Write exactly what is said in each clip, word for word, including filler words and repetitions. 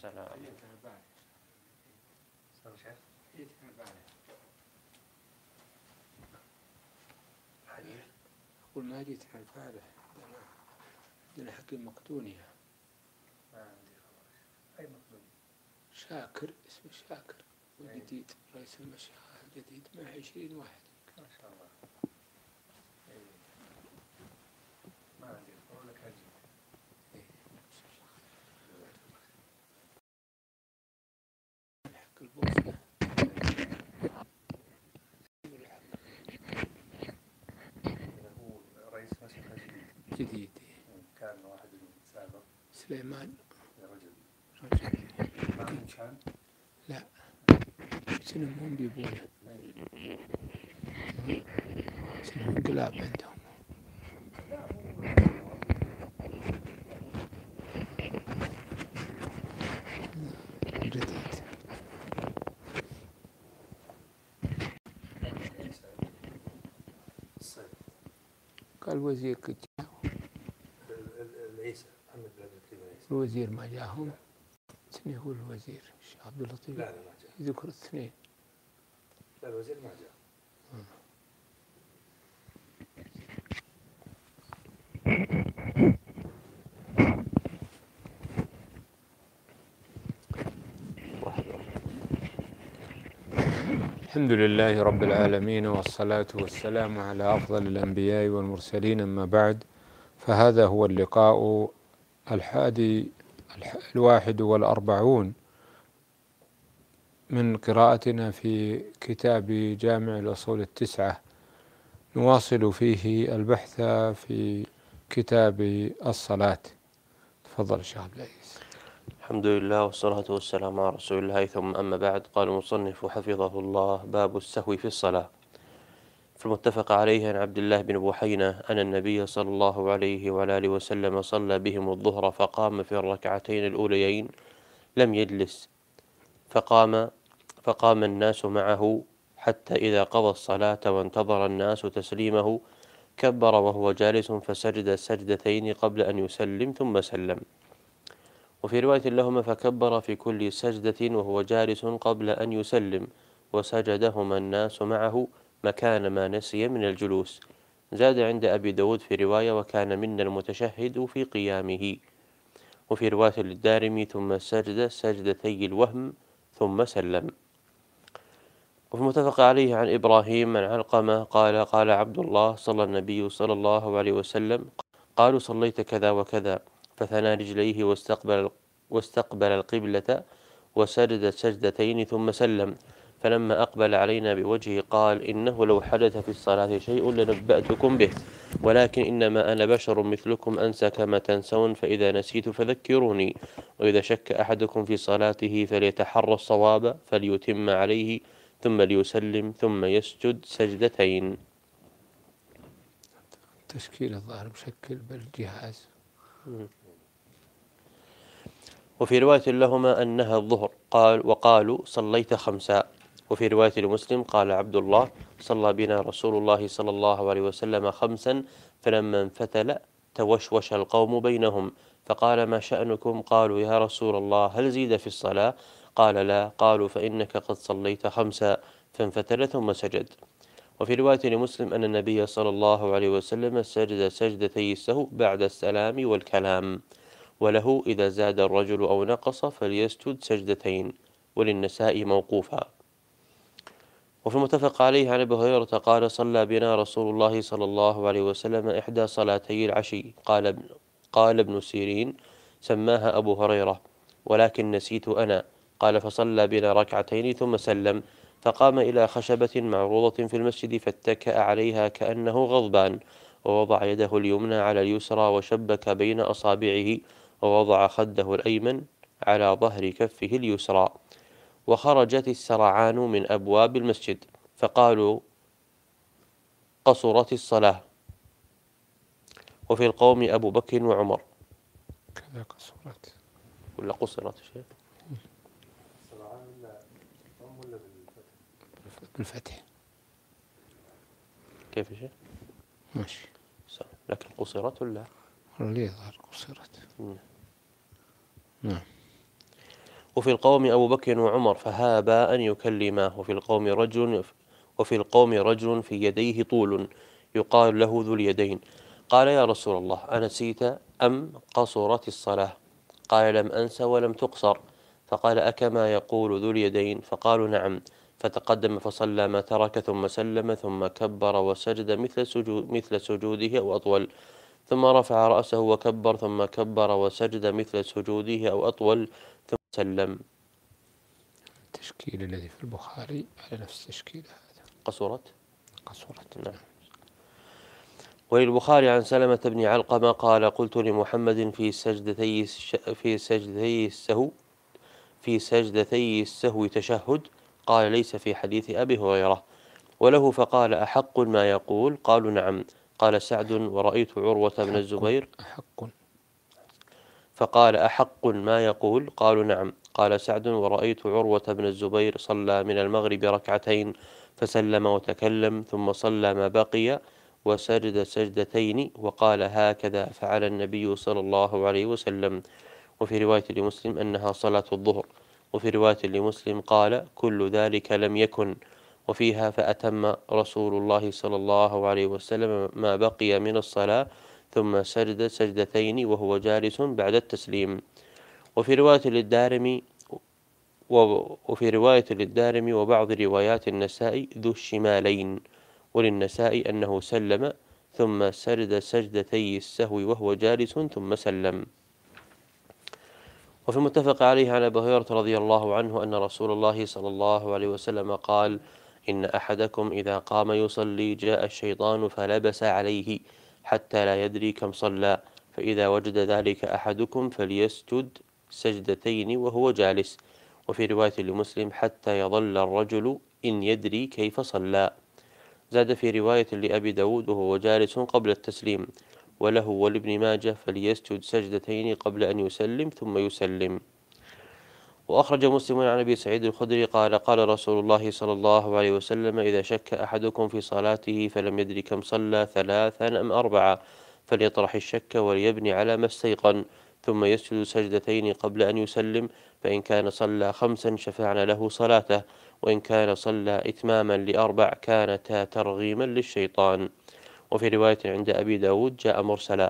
سلام. أقول ما جيت عن فعله لأن حكيم مقدونية. ما عندي خبر. أي مقدوني؟ شاكر، اسمه شاكر وجديد رئيس المشيخة الجديد مع عشرين واحد. ما شاء الله. أي. ما عندي خبر لك هجي. حق البوسنة. هو رئيس مشيخة جديد. جديد. كان واحد سابق. سليمان. يا رجل. رجل. ما كان؟ لا. سنة مهم بيبونه. سنة انقلاب عندهم. جديد. قال وزير كنت العيسى محمد بن عبد اللطيف العيسى. الوزير ما جاهم. سنة هو الوزير الشيخ عبد اللطيف. لا لا ما جاء. يذكر الاثنين. لا الوزير ما جاء. الحمد لله رب العالمين والصلاة والسلام على أفضل الأنبياء والمرسلين، أما بعد، فهذا هو اللقاء الحادي الواحد والأربعون من قراءتنا في كتاب جامع الأصول التسعة، نواصل فيه البحث في كتاب الصلاة. تفضل شيخ عبد العزيز. الحمد لله والصلاة والسلام على رسول الله، ثم أما بعد. قال المصنف حفظه الله: باب السهو في الصلاة. فالمتفق عليه عن عبد الله بن بحينة أن النبي صلى الله عليه وعلى آله وسلم صلى بهم الظهر فقام في الركعتين الأوليين لم يجلس، فقام فقام الناس معه حتى إذا قضى الصلاة وانتظر الناس تسليمه كبر وهو جالس فسجد سجدتين قبل أن يسلم ثم سلم. وفي رواية لهما: فكبر في كل سجدة وهو جالس قبل أن يسلم، وسجدهما الناس معه مكان ما نسي من الجلوس. زاد عند أبي داود في رواية: وكان منا المتشهد في قيامه. وفي رواية للدارمي: ثم سجد سجدتي الوهم ثم سلم. وفي المتفق عليه عن إبراهيم عن علقمة قال: قال عبد الله: صلى النبي صلى الله عليه وسلم. قالوا: صليت كذا وكذا، فثنى رجليه واستقبل واستقبل القبلة وسجد سجدتين ثم سلم. فلما أقبل علينا بوجهه قال: إنه لو حدث في الصلاة شيء لنبأتكم به، ولكن إنما أنا بشر مثلكم أنسى كما تنسون، فإذا نسيت فذكروني، وإذا شك أحدكم في صلاته فليتحرى الصواب فليتم عليه ثم ليسلم ثم يسجد سجدتين. تشكيل الظاهر مشكل بالجهاز. وفي رواية لهما أنها الظهر قال وقالوا: صليت خمسا. وفي رواية لمسلم قال عبد الله: صلى بنا رسول الله صلى الله عليه وسلم خمسا، فلما انفتل توشوش القوم بينهم، فقال: ما شأنكم؟ قالوا: يا رسول الله هل زيد في الصلاة؟ قال: لا. قالوا: فإنك قد صليت خمسا، فانفتل ثم سجد. وفي رواية لمسلم أن النبي صلى الله عليه وسلم سجد سجدتي السهو بعد السلام والكلام. وله: إذا زاد الرجل أو نقص فليسجد سجدتين. وللنساء موقوفا. وفي المتفق عليه عن أبي هريرة قال: صلى بنا رسول الله صلى الله عليه وسلم إحدى صلاتي العشي. قال قال ابن سيرين: سماها أبو هريرة ولكن نسيت أنا. قال: فصلى بنا ركعتين ثم سلم، فقام إلى خشبة معروضة في المسجد فاتكأ عليها كأنه غضبان، ووضع يده اليمنى على اليسرى وشبك بين أصابعه، ووضع خده الأيمن على ظهر كفه اليسرى. وخرجت السرعان من أبواب المسجد، فقالوا: قصرت الصلاة. وفي القوم أبو بكر وعمر. كذا قصرت ولا قصرت شيء؟ السرعان ولا ضم ولا بالفتح؟ بالفتح. كيف شيء؟ ماشي. لكن قصرت ولا؟ اللي يظهر قصرت. نعم. وفي القوم أبو بكر وعمر فهابا أن يكلماه، وفي القوم رجل وفي القوم رجل في يديه طول يقال له ذو اليدين. قال يا رسول الله أنسيت أم قصرت الصلاة؟ قال لم أنس ولم تقصر. فقال أكما يقول ذو اليدين؟ فقالوا نعم. فتقدم فصلى ما ترك ثم سلم ثم كبر وسجد مثل سجود مثل سجوده أو أطول، ثم رفع رأسه وكبر ثم كبر وسجد مثل سجوده أو أطول ثم سلم. التشكيل الذي في البخاري على نفس التشكيل هذا. قصرت قصرت. نعم. وللبخاري عن سلمة بن علقمة قال قلت لمحمد في سجدتي في سجدتي السهو في سجدتي السهو تشهد؟ قال ليس في حديث أبي هريرة. وله فقال أحق ما يقول؟ قالوا نعم. قال سعد ورأيت عروة بن الزبير أحق فقال أحق ما يقول؟ قالوا نعم. قال سعد ورأيت عروة بن الزبير صلى من المغرب ركعتين فسلم وتكلم ثم صلى ما بقي وسجد سجدتين وقال هكذا فعل النبي صلى الله عليه وسلم. وفي رواية لمسلم أنها صلاة الظهر. وفي رواية لمسلم قال كل ذلك لم يكن. وفيها فأتم رسول الله صلى الله عليه وسلم ما بقي من الصلاة ثم سجد سجدتين وهو جالس بعد التسليم. وفي رواية للدارمي وفي رواية للدارمي وبعض روايات النسائي ذو الشمالين. وللنسائي أنه سلم ثم سجد سجدتي السهو وهو جالس ثم سلم. وفي المتفق عليه عن أبي هريرة رضي الله عنه أن رسول الله صلى الله عليه وسلم قال إن أحدكم إذا قام يصلي جاء الشيطان فلبس عليه حتى لا يدري كم صلى، فإذا وجد ذلك أحدكم فليسجد سجدتين وهو جالس. وفي رواية لمسلم حتى يظل الرجل إن يدري كيف صلى. زاد في رواية لأبي داود وهو جالس قبل التسليم. وله ولابن ماجه فليسجد سجدتين قبل أن يسلم ثم يسلم. وأخرج مسلم عن أبي سعيد الخدري قال قال رسول الله صلى الله عليه وسلم إذا شك أحدكم في صلاته فلم يدري كم صلى ثلاثا أم أربعة فليطرح الشك وليبني على ما استيقن ثم يسجد سجدتين قبل أن يسلم، فإن كان صلى خمسا شفعنا له صلاته، وإن كان صلى إتماما لأربع كانتا ترغيما للشيطان. وفي رواية عند أبي داود جاء مرسلا.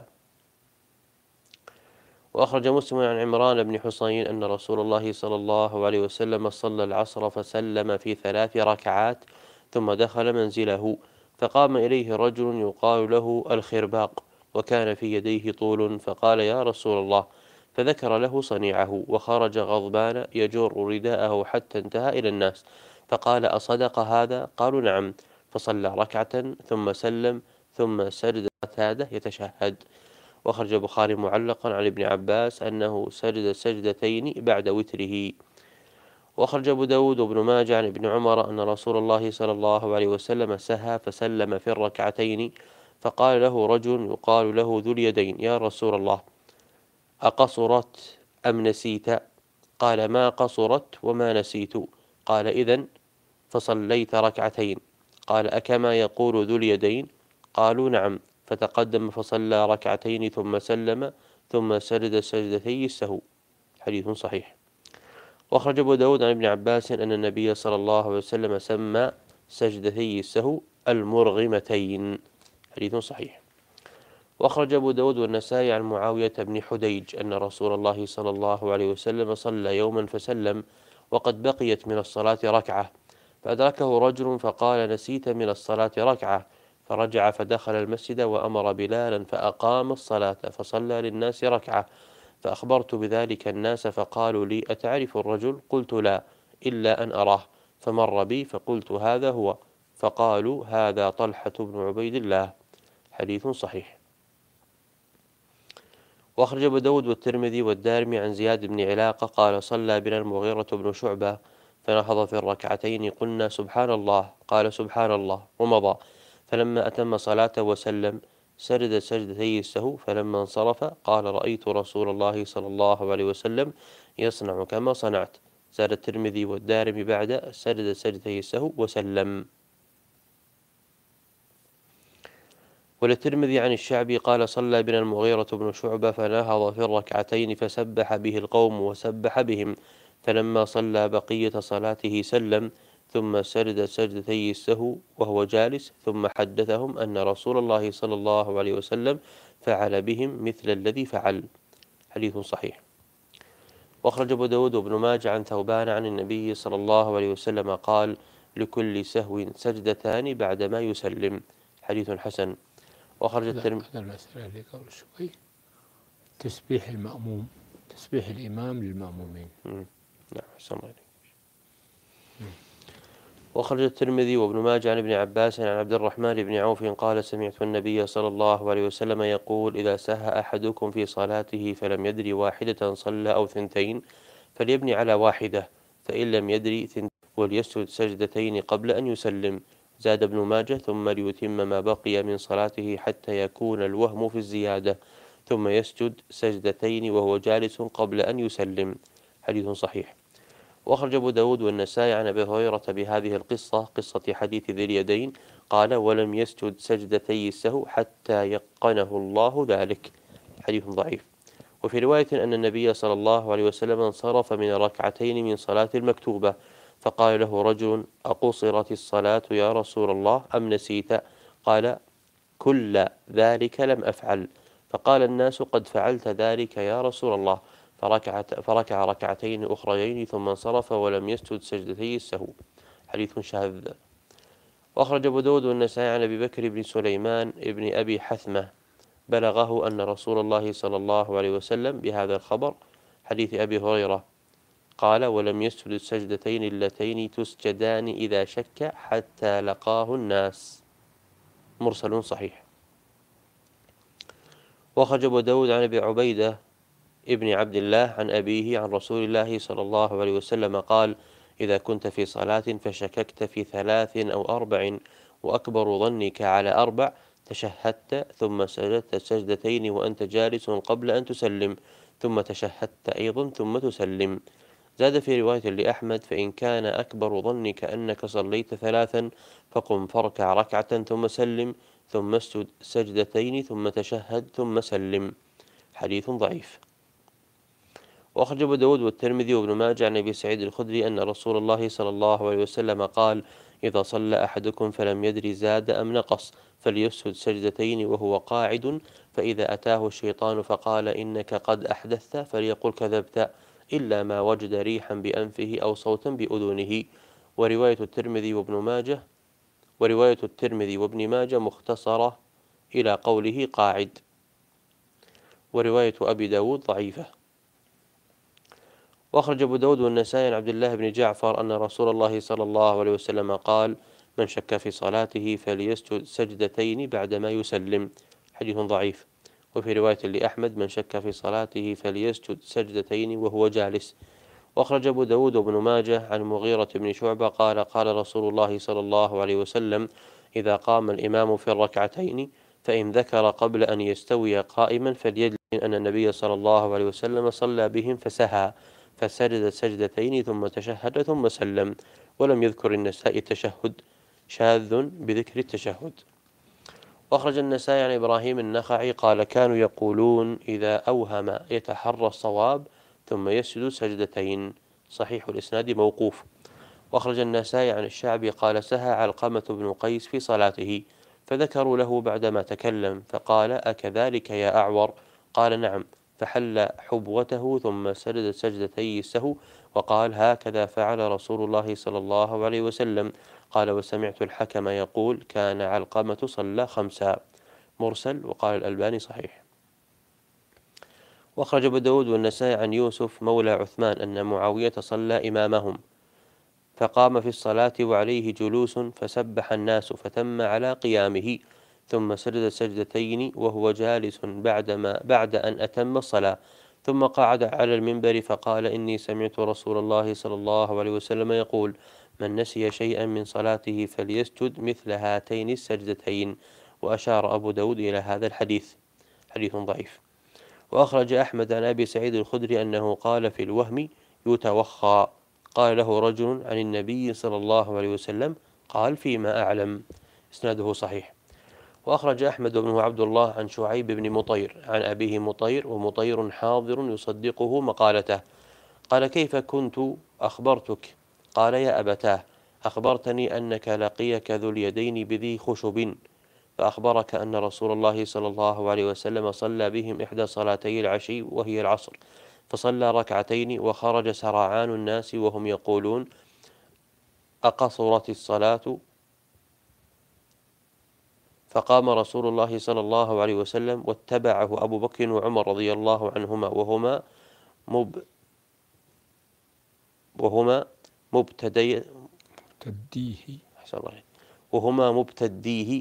وأخرج مسلم عن عمران بن حصين أن رسول الله صلى الله عليه وسلم صلى العصر فسلم في ثلاث ركعات ثم دخل منزله، فقام إليه رجل يقال له الخرباق وكان في يديه طول، فقال يا رسول الله، فذكر له صنيعه وخرج غضبان يجر رداءه حتى انتهى إلى الناس، فقال أصدق هذا؟ قالوا نعم. فصلى ركعة ثم سلم ثم سجد قتادة يتشهد. وأخرج البخاري معلقا عن ابن عباس أنه سجد سجدتين بعد وتره. وأخرج أبو داود وابن ماجه عن ابن عمر أن رسول الله صلى الله عليه وسلم سهى فسلم في الركعتين، فقال له رجل يقال له ذو اليدين يا رسول الله أقصرت أم نسيت؟ قال ما قصرت وما نسيت. قال إذن فصليت ركعتين. قال أكما يقول ذو اليدين؟ قالوا نعم. فتقدم فصلى ركعتين ثم سلم ثم سجد سجدتي السهو. حديث صحيح. وأخرج أبو داود عن ابن عباس أن النبي صلى الله عليه وسلم سمى سجدتي السهو المرغمتين. حديث صحيح. وأخرج أبو داود والنسائي عن معاوية بن حديج أن رسول الله صلى الله عليه وسلم صلى يوما فسلم وقد بقيت من الصلاة ركعة، فأدركه رجل فقال نسيت من الصلاة ركعة، فرجع فدخل المسجد وأمر بلالا فأقام الصلاة فصلى للناس ركعة، فأخبرت بذلك الناس فقالوا لي أتعرف الرجل؟ قلت لا إلا أن أراه، فمر بي فقلت هذا هو، فقالوا هذا طلحة بن عبيد الله. حديث صحيح. وأخرج أبو داود والترمذي والدارمي عن زياد بن علاقة قال صلى بنا المغيرة بن شعبة فنهض في الركعتين قلنا سبحان الله، قال سبحان الله ومضى، فلما أتم صلاته وسلم سجد سجدتي السهو، فلما انصرف قال رأيت رسول الله صلى الله عليه وسلم يصنع كما صنعت. زاد الترمذي والدارمي بعد سجد سجدتي السهو وسلم. وللترمذي عن الشعبي قال صلى بنا المغيرة بن شعبة فنهض في الركعتين فسبح به القوم وسبح بهم، فلما صلى بقية صلاته سلم ثم سجد سجدتي السهو وهو جالس، ثم حدثهم أن رسول الله صلى الله عليه وسلم فعل بهم مثل الذي فعل. حديث صحيح. وأخرج أبو داود وابن ماجه عن ثوبان عن النبي صلى الله عليه وسلم قال: لكل سهو سجدتان بعدما يسلم. حديث حسن. وأخرج الترمذي. هذا المسألة اللي قبل شوي، تسبيح المأموم، تسبيح الإمام للمأمومين. نعم، أحسن الله عليك. وأخرج الترمذي وابن ماجه عن ابن عباس عن عبد الرحمن بن عوف قال: سمعت النبي صلى الله عليه وسلم يقول: إذا سهى أحدكم في صلاته فلم يدري واحدة صلى أو ثنتين فليبني على واحدة، فإن لم يدري ثنتين وليسجد سجدتين قبل أن يسلم. زاد ابن ماجه: ثم ليتم ما بقي من صلاته حتى يكون الوهم في الزيادة، ثم يسجد سجدتين وهو جالس قبل أن يسلم. حديث صحيح. وأخرج أبو داود والنسائي عن أبي هريرة بهذه القصة، قصة حديث ذي اليدين، قال: ولم يسجد سجدتي السهو حتى يقنه الله ذلك. حديث ضعيف. وفي رواية أن النبي صلى الله عليه وسلم انصرف من ركعتين من صلاة المكتوبة، فقال له رجل: أقصرت الصلاة يا رسول الله أم نسيت؟ قال: كل ذلك لم أفعل. فقال الناس: قد فعلت ذلك يا رسول الله. فركع فركع ركعتين أخريين ثم انصرف ولم يسجد سجدتي السهو. حديث شاذ. وأخرج أبو داود والنسائي عن أبي بكر بن سليمان بن أبي حثمة بلغه أن رسول الله صلى الله عليه وسلم بهذا الخبر، حديث أبي هريرة، قال: ولم يسجد السجدتين اللتين تسجدان إذا شك حتى لقاه الناس. مرسل صحيح. وأخرج أبو داود عن أبي عبيدة ابن عبد الله عن أبيه عن رسول الله صلى الله عليه وسلم قال: إذا كنت في صلاة فشككت في ثلاث أو أربع وأكبر ظنك على أربع، تشهدت ثم سجدت سجدتين وأنت جالس قبل أن تسلم، ثم تشهدت أيضا ثم تسلم. زاد في رواية لأحمد: فإن كان أكبر ظنك أنك صليت ثلاثا فقم فاركع ركعة ثم سلم، ثم اسجد سجدتين ثم تشهد ثم سلم. حديث ضعيف. وأخرج أبو داود والترمذي وابن ماجه عن أبي سعيد الخدري أن رسول الله صلى الله عليه وسلم قال: إذا صلى أحدكم فلم يدري زاد أم نقص فليسجد سجدتين وهو قاعد، فإذا أتاه الشيطان فقال إنك قد أحدثت فليقل كذبت، إلا ما وجد ريحا بأنفه أو صوتا بأذنه. ورواية الترمذي وابن ماجه ورواية الترمذي وابن ماجه مختصرة إلى قوله قاعد. ورواية أبي داود ضعيفة. وأخرج أبو داود والنسائي عن عبد الله بن جعفر أن رسول الله صلى الله عليه وسلم قال: من شك في صلاته فليسجد سجدتين بعدما يسلم. حديث ضعيف. وفي رواية لأحمد: من شك في صلاته فليسجد سجدتين وهو جالس. وأخرج أبو داود وابن ماجه عن مغيرة بن شعبة قال: قال رسول الله صلى الله عليه وسلم: إذا قام الإمام في الركعتين فإن ذكر قبل أن يستوي قائما فليدل أن النبي صلى الله عليه وسلم صلى بهم فسهى فسجد سجدتين ثم تشهد ثم سلم. ولم يذكر النسائي التشهد، شاذ بذكر التشهد. وأخرج النسائي عن إبراهيم النخعي قال: كانوا يقولون إذا أوهم يتحرى الصواب ثم يسجد سجدتين. صحيح الإسناد موقوف. وأخرج النسائي عن الشعبي قال: سهى علقمة بن قيس في صلاته، فذكروا له بعدما تكلم فقال: أكذلك يا أعور؟ قال: نعم. فحل حبوته ثم سجد سجدتي السهو وقال: هكذا فعل رسول الله صلى الله عليه وسلم. قال: وسمعت الحكم يقول: كان علقمة صلى خمسا. مرسل. وقال الألباني صحيح. وأخرج أبو داود والنسائي عن يوسف مولى عثمان أن معاوية صلى إمامهم فقام في الصلاة وعليه جلوس فسبح الناس فتم على قيامه، ثم سجد سجدتين وهو جالس بعدما بعد أن أتم الصلاة، ثم قعد على المنبر فقال: إني سمعت رسول الله صلى الله عليه وسلم يقول: من نسي شيئا من صلاته فليسجد مثل هاتين السجدتين. وأشار أبو داود إلى هذا الحديث. حديث ضعيف. وأخرج أحمد عن أبي سعيد الخدري أنه قال في الوهم: يتوخى. قال له رجل: عن النبي صلى الله عليه وسلم؟ قال: فيما أعلم. إسناده صحيح. وأخرج أحمد بن عبد الله عن شعيب بن مطير عن أبيه مطير، ومطير حاضر يصدقه مقالته، قال كيف كنت أخبرتك؟ قال يا أبتاه أخبرتني أنك لقيك ذو اليدين بذي خشب، فأخبرك أن رسول الله صلى الله عليه وسلم صلى بهم إحدى صلاتي العشي وهي العصر، فصلى ركعتين وخرج سرعان الناس وهم يقولون أقصرت الصلاة، فقام رسول الله صلى الله عليه وسلم واتبعه أبو بكر وعمر رضي الله عنهما وهما مب وهما مبتدي تديه، أحسن الله عليك. وهما مبتديه،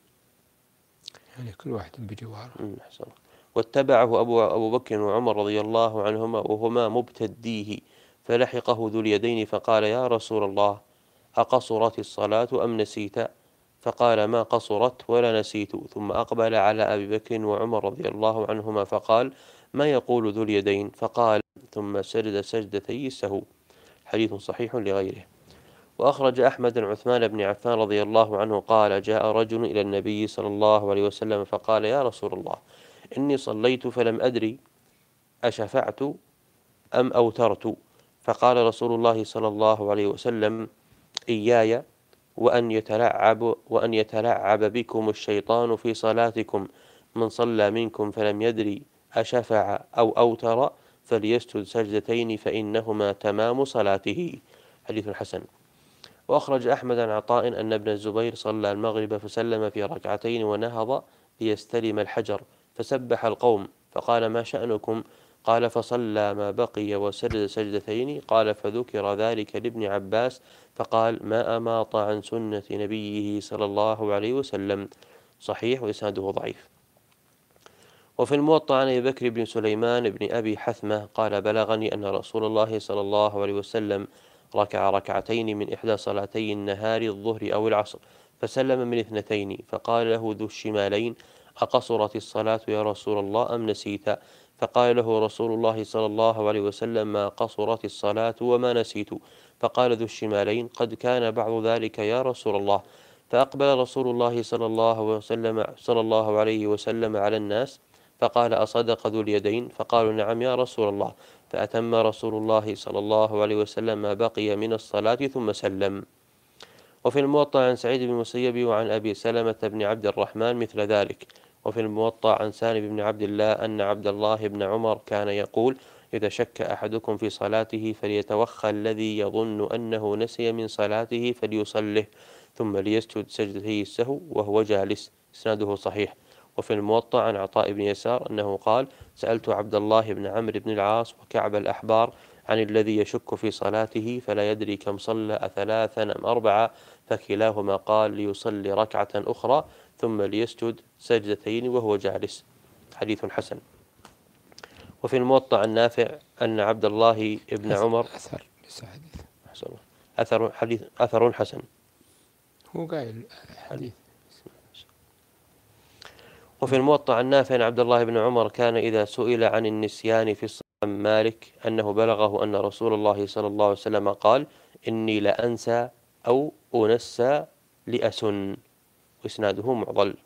يعني كل واحد بجواره. أمم، أحسن الله. واتبعه أبو أبو بكر وعمر رضي الله عنهما وهما مبتديه، فلحقه ذو اليدين فقال يا رسول الله أقصرت الصلاة أم نسيت؟ فقال ما قصرت ولا نسيت، ثم أقبل على أبي بكر وعمر رضي الله عنهما فقال ما يقول ذو اليدين؟ فقال ثم سجد سجدتي السهو. حديث صحيح لغيره. وأخرج أحمد عن عثمان بن عفان رضي الله عنه قال جاء رجل إلى النبي صلى الله عليه وسلم فقال يا رسول الله إني صليت فلم أدري أشفعت أم أوترت، فقال رسول الله صلى الله عليه وسلم إياي وأن يتلعب وأن يتلعب بكم الشيطان في صلاتكم، من صلى منكم فلم يدري أشفع أو أوتر فليسجد سجدتين فإنهما تمام صلاته. حديث حسن. وأخرج أحمد عن عطاء أن ابن الزبير صلى المغرب فسلم في ركعتين ونهض ليستلم الحجر، فسبح القوم فقال ما شأنكم؟ قال فصلى ما بقي وسجد سجدتين. قال فذكر ذلك لابن عباس فقال ما أماط عن سنة نبيه صلى الله عليه وسلم. صحيح وإسناده ضعيف. وفي الموطأ عن أبي بكر بن سليمان بن أبي حثمة قال بلغني أن رسول الله صلى الله عليه وسلم ركع ركعتين من إحدى صلاتي النهار الظهر أو العصر، فسلم من اثنتين، فقال له ذو الشمالين أقصرت الصلاة يا رسول الله أم نسيت؟ فقال له رسول الله صلى الله عليه وسلم ما قصرت الصلاة وما نسيت. فقال ذو الشمالين قد كان بعض ذلك يا رسول الله. فأقبل رسول الله صلى الله وسلم صلى الله عليه وسلم على الناس فقال أصدق ذو اليدين؟ فقالوا نعم يا رسول الله. فأتم رسول الله صلى الله عليه وسلم ما بقي من الصلاة ثم سلم. وفي الموطأ عن سعيد بن المسيب وعن أبي سلمة بن عبد الرحمن مثل ذلك. وفي الموطأ عن سالم بن عبد الله أن عبد الله بن عمر كان يقول إذا شك أحدكم في صلاته فليتوخى الذي يظن أنه نسي من صلاته فليصله ثم ليسجد سجدتي السهو وهو جالس. إسناده صحيح. وفي الموطأ عن عطاء بن يسار أنه قال سألت عبد الله بن عمرو بن العاص وكعب الأحبار عن الذي يشك في صلاته فلا يدري كم صلى أثلاثا أم أربعة، فكلاهما قال ليصلي ركعة أخرى ثم ليسجد سجدتين وهو جالس. حديث حسن. وفي الموطأ عن نافع أن عبد الله بن عمر أثر ليس حديث، أثر حديث أثر حسن، هو قايل حديث. وفي الموطأ عن نافع عن عبد الله بن عمر كان إذا سئل عن النسيان في الصلاة عن مالك أنه بلغه أن رسول الله صلى الله عليه وسلم قال إني لأنسى أو أنسى لأسن. وإسناده معضل.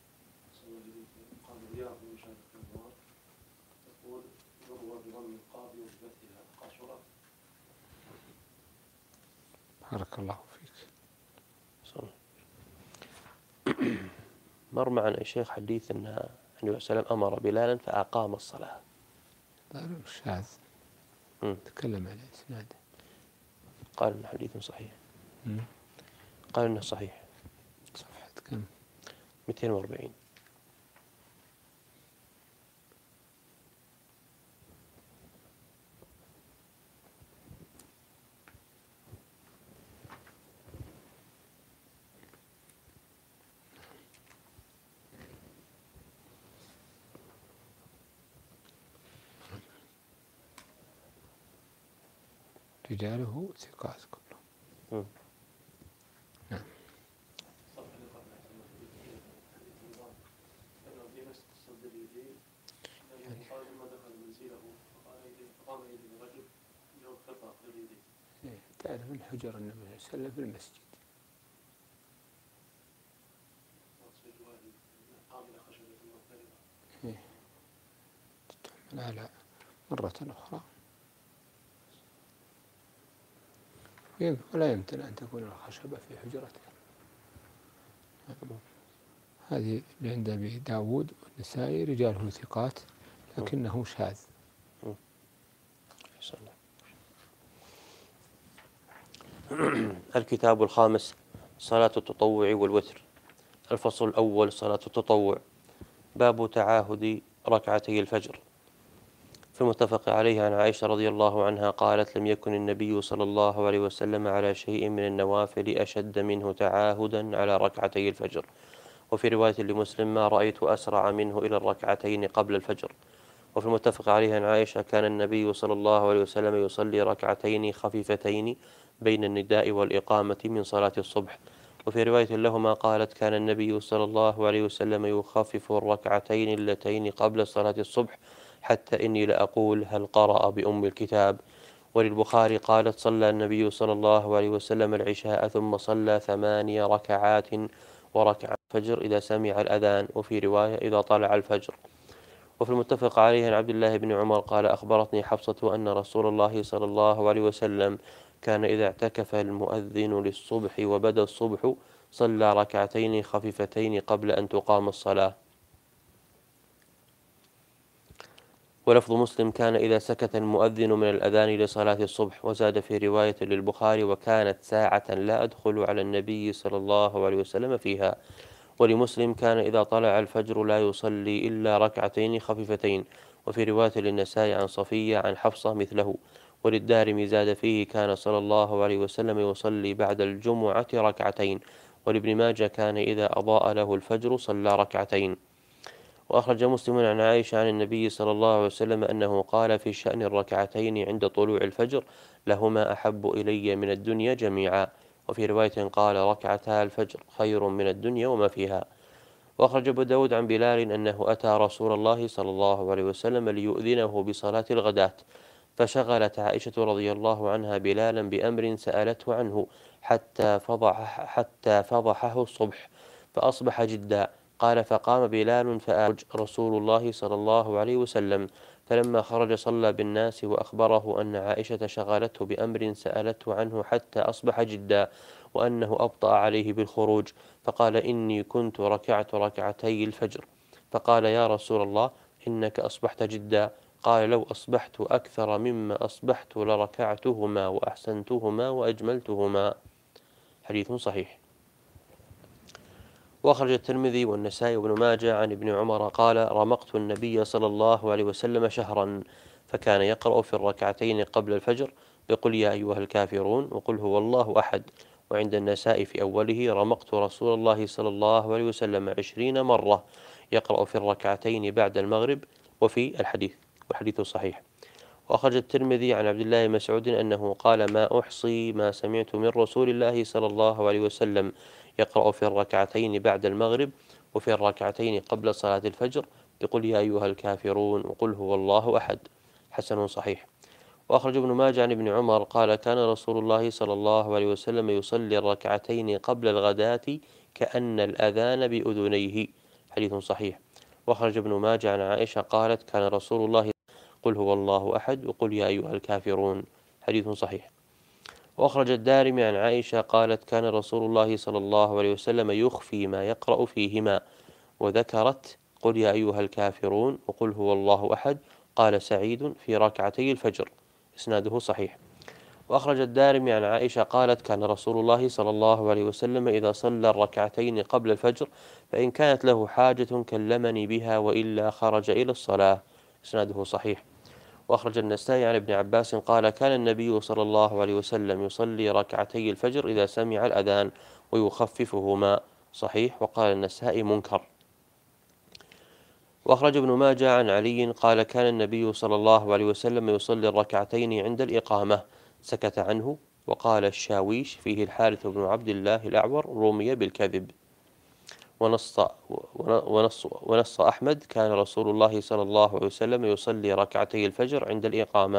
بارك الله فيك. مر معنا يا شيخ حديث أن النبي صلى الله عليه وسلم أمر بلالا فأقام الصلاة. ضرر شاذ تكلم عليه إسناده، قال إنه حديث صحيح. مم. قال إنه صحيح. صفحة كم؟ مئتين وأربعين. رجاله ثقات كلهم. نعم. تعرف من حجر النبي صلى الله عليه وسلم في المسجد. إيه. تتحمل على مرة أخرى. ولا يمكن أن تكون الخشبة في حجرته. هذه عند أبي داود والنسائي رجاله ثقات لكنه شاذ. الكتاب الخامس: صلاة التطوع والوتر. الفصل الأول: صلاة التطوع. باب تعاهد ركعتي الفجر. فالمتفق عليه عن عائشة رضي الله عنها قالت: لم يكن النبي صلى الله عليه وسلم على شيء من النوافل أشد منه تعاهدا على ركعتي الفجر. وفي رواية لمسلم: ما رأيت أسرع منه إلى الركعتين قبل الفجر. وفي المتفق عليه عن عائشة: كان النبي صلى الله عليه وسلم يصلي ركعتين خفيفتين بين النداء والإقامة من صلاة الصبح. وفي رواية لهما قالت: كان النبي صلى الله عليه وسلم يخفف الركعتين اللتين قبل صلاة الصبح حتى إني لأقول هل قرأ بأم الكتاب. وللبخاري قالت: صلى النبي صلى الله عليه وسلم العشاء ثم صلى ثماني ركعات وركع الفجر إذا سمع الأذان. وفي رواية: إذا طلع الفجر. وفي المتفق عليه عن عبد الله بن عمر قال: أخبرتني حفصة أن رسول الله صلى الله عليه وسلم كان إذا اعتكف المؤذن للصبح وبدا الصبح صلى ركعتين خفيفتين قبل أن تقام الصلاة. ولفظ مسلم: كان إذا سكت المؤذن من الأذان لصلاة الصبح. وزاد في رواية للبخاري: وكانت ساعة لا أدخل على النبي صلى الله عليه وسلم فيها. ولمسلم: كان إذا طلع الفجر لا يصلي إلا ركعتين خفيفتين. وفي رواية للنسائي عن صفية عن حفصة مثله. وللدارمي زاد فيه: كان صلى الله عليه وسلم يصلي بعد الجمعة ركعتين. ولابن ماجه: كان إذا أضاء له الفجر صلى ركعتين. وأخرج مسلم عن عائشة عن النبي صلى الله عليه وسلم أنه قال في شأن الركعتين عند طلوع الفجر: لهما أحب إلي من الدنيا جميعا. وفي رواية قال: ركعتا الفجر خير من الدنيا وما فيها. وأخرج أبو داود عن بلال أنه أتى رسول الله صلى الله عليه وسلم ليؤذنه بصلاة الغداة، فشغلت عائشة رضي الله عنها بلالا بأمر سألته عنه حتى فضح حتى فضحه الصبح فأصبح جدا. قال: فقام بلال فأخرج رسول الله صلى الله عليه وسلم، فلما خرج صلى بالناس وأخبره أن عائشة شغلته بأمر سألته عنه حتى أصبح جدا وأنه أبطأ عليه بالخروج، فقال: إني كنت ركعت ركعتي الفجر. فقال: يا رسول الله إنك أصبحت جدا. قال: لو أصبحت أكثر مما أصبحت لركعتهما وأحسنتهما وأجملتهما. حديث صحيح. وأخرج الترمذي والنسائي وابن ماجه عن ابن عمر قال: رمقت النبي صلى الله عليه وسلم شهرا، فكان يقرأ في الركعتين قبل الفجر بقل يا أيها الكافرون وقل هو الله أحد. وعند النسائي في أوله: رمقت رسول الله صلى الله عليه وسلم عشرين مرة يقرأ في الركعتين بعد المغرب. وفي الحديث والحديث صحيح. وأخرج الترمذي عن عبد الله بن مسعود أنه قال: ما أحصي ما سمعت من رسول الله صلى الله عليه وسلم يقرأ في الركعتين بعد المغرب وفي الركعتين قبل صلاة الفجر بقل يا أيها الكافرون وقل هو الله أحد. حسن صحيح. وأخرج ابن ماجه عن ابن عمر قال: كان رسول الله صلى الله عليه وسلم يصلي الركعتين قبل الغداة كأن الأذان بأذنيه. حديث صحيح. وأخرج ابن ماجه عن عائشة قالت: كان رسول الله قل هو الله أحد وقل يا أيها الكافرون. حديث صحيح. وأخرج الدارمي عن عائشة قالت: كان رسول الله صلى الله عليه وسلم يخفي ما يقرأ فيهما، وذكرت قل يا أيها الكافرون وقل هو الله أحد. قال سعيد: في ركعتي الفجر. إسناده صحيح. وأخرج الدارمي عن عائشة قالت: كان رسول الله صلى الله عليه وسلم إذا صلى الركعتين قبل الفجر فإن كانت له حاجة كلمني بها وإلا خرج إلى الصلاة. إسناده صحيح. وأخرج النسائي عن ابن عباس قال: كان النبي صلى الله عليه وسلم يصلي ركعتي الفجر إذا سمع الأذان ويخففهما. صحيح. وقال النسائي منكر. وأخرج ابن ماجه عن علي قال: كان النبي صلى الله عليه وسلم يصلي الركعتين عند الإقامة، سكت عنه. وقال الشاويش فيه الحارث بن عبد الله الأعور رمي بالكذب. ونص, ونص, ونص أحمد: كان رسول الله صلى الله عليه وسلم يصلي ركعتي الفجر عند الإقامة.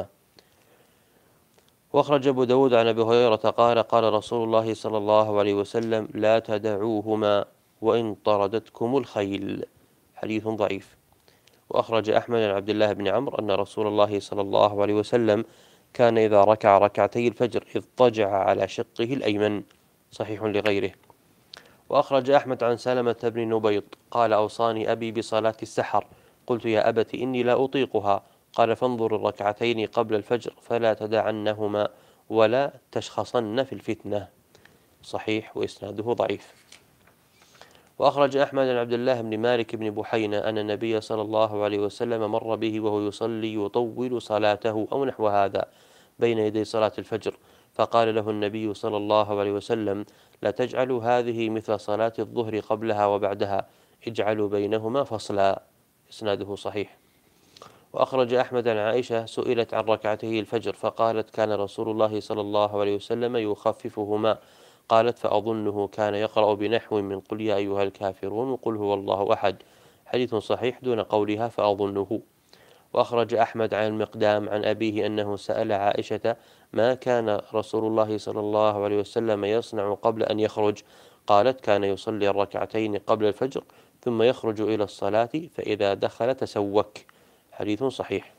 وأخرج أبو داود عن أبي هريرة قال: قال رسول الله صلى الله عليه وسلم: لا تدعوهما وإن طردتكم الخيل. حديث ضعيف. وأخرج أحمد عن عبد الله بن عمرو أن رسول الله صلى الله عليه وسلم كان إذا ركع ركعتي الفجر اضطجع على شقه الأيمن. صحيح لغيره. وأخرج أحمد عن سلمة بن نبيط قال أوصاني أبي بصلاة السحر، قلت يا أبت إني لا أطيقها، قال فانظر الركعتين قبل الفجر فلا تدعنهما ولا تشخصن في الفتنة. صحيح وإسناده ضعيف. وأخرج أحمد عن عبد الله بن مالك بن بحينة أن النبي صلى الله عليه وسلم مر به وهو يصلي يطول صلاته أو نحو هذا بين يدي صلاة الفجر، فقال له النبي صلى الله عليه وسلم لا تجعلوا هذه مثل صلاة الظهر قبلها وبعدها، اجعلوا بينهما فصلا. إسناده صحيح. وأخرج أحمد عن عائشة سئلت عن ركعتي الفجر فقالت كان رسول الله صلى الله عليه وسلم يخففهما، قالت فأظنه كان يقرأ بنحو من قل يا أيها الكافرون وقل هو الله أحد. حديث صحيح دون قولها فأظنه. وأخرج أحمد عن المقدام عن أبيه أنه سأل عائشة ما كان رسول الله صلى الله عليه وسلم يصنع قبل أن يخرج، قالت كان يصلي الركعتين قبل الفجر ثم يخرج إلى الصلاة فإذا دخل تسوك. حديث صحيح.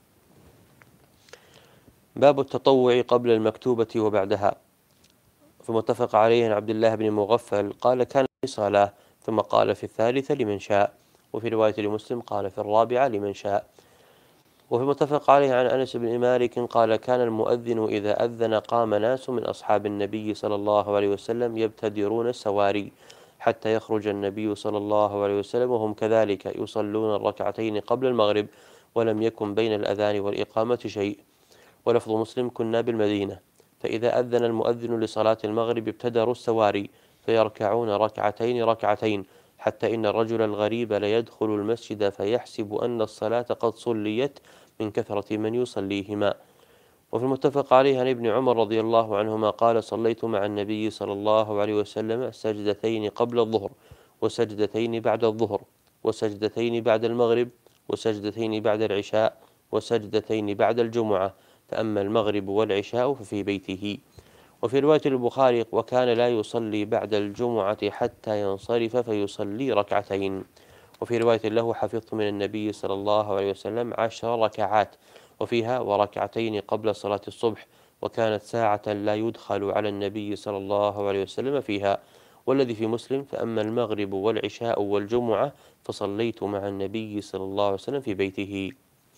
باب التطوع قبل المكتوبة وبعدها. فمتفق عليه عن عبد الله بن مغفل قال كان في صلاة ثم قال في الثالثة لمن شاء، وفي رواية لمسلم قال في الرابعة لمن شاء. وفي متفق عليه عن أنس بن مالك قال كان المؤذن إذا أذن قام ناس من أصحاب النبي صلى الله عليه وسلم يبتدرون السواري حتى يخرج النبي صلى الله عليه وسلم وهم كذلك يصلون الركعتين قبل المغرب ولم يكن بين الأذان والإقامة شيء. ولفظ مسلم كنا بالمدينة فإذا أذن المؤذن لصلاة المغرب ابتدروا السواري فيركعون ركعتين ركعتين حتى إن الرجل الغريب ليدخل المسجد فيحسب أن الصلاة قد صليت من كثرة من يصليهما. وفي المتفق عليه عن ابن عمر رضي الله عنهما قال صليت مع النبي صلى الله عليه وسلم سجدتين قبل الظهر وسجدتين بعد الظهر وسجدتين بعد المغرب وسجدتين بعد العشاء وسجدتين بعد الجمعة، فأما المغرب والعشاء ففي بيته. وفي رواية البخاري وكان لا يصلي بعد الجمعة حتى ينصرف فيصلي ركعتين. وفي رواية له حفظت من النبي صلى الله عليه وسلم عشر ركعات وفيها وركعتين قبل صلاة الصبح، وكانت ساعة لا يدخل على النبي صلى الله عليه وسلم فيها. والذي في مسلم فأما المغرب والعشاء والجمعة فصليت مع النبي صلى الله عليه وسلم في بيته.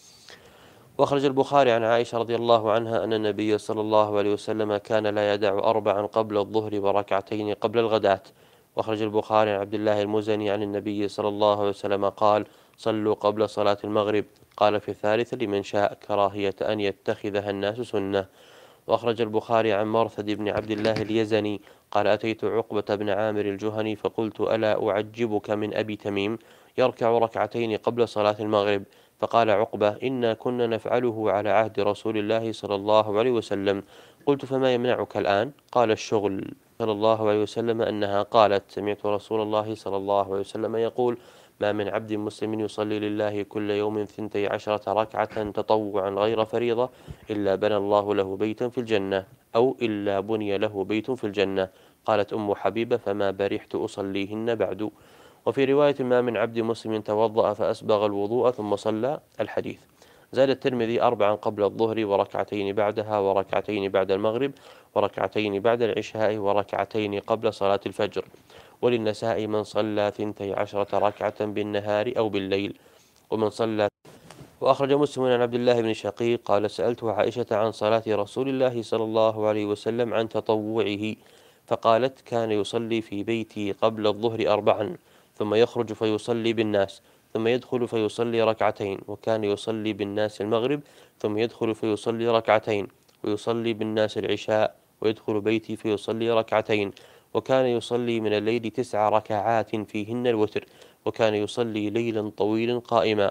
وأخرج البخاري عن عائشة رضي الله عنها أن النبي صلى الله عليه وسلم كان لا يدع أربعا قبل الظهر وركعتين قبل الغداة. وأخرج البخاري عن عبد الله المزني عن النبي صلى الله عليه وسلم قال صلوا قبل صلاة المغرب، قال في الثالثة لمن شاء كراهية أن يتخذها الناس سنة. وأخرج البخاري عن مرثد بن عبد الله اليزني قال أتيت عقبة بن عامر الجهني فقلت ألا أعجبك من أبي تميم يركع ركعتين قبل صلاة المغرب، فقال عقبة إنا كنا نفعله على عهد رسول الله صلى الله عليه وسلم. قلت فما يمنعك الآن؟ قال الشغل. صلى الله عليه وسلم أنها قالت سمعت رسول الله صلى الله عليه وسلم يقول ما من عبد مسلم يصلي لله كل يوم ثنتي عشرة ركعة تطوعا غير فريضة إلا بنى الله له بيتا في الجنة أو إلا بني له بيت في الجنة. قالت أم حبيبة فما برحت أصليهن بعد. وفي رواية ما من عبد مسلم توضأ فأسبغ الوضوء ثم صلى الحديث. زاد الترمذي أربعا قبل الظهر وركعتين بعدها وركعتين بعد المغرب وركعتين بعد العشاء وركعتين قبل صلاة الفجر. وللنساء من صلى ثنتي عشرة ركعة بالنهار أو بالليل ومن صلى. وأخرج مسلم عن عبد الله بن شقيق قال سألت عائشة عن صلاة رسول الله صلى الله عليه وسلم عن تطوعه فقالت كان يصلي في بيتي قبل الظهر أربعا ثم يخرج فيصلي بالناس ثم يدخل فيصلي ركعتين، وكان يصلي بالناس المغرب ثم يدخل فيصلي ركعتين ويصلي بالناس العشاء ويدخل بيتي فيصلي ركعتين، وكان يصلي من الليل تسع ركعات فيهن الوتر، وكان يصلي ليلا طويلا قائما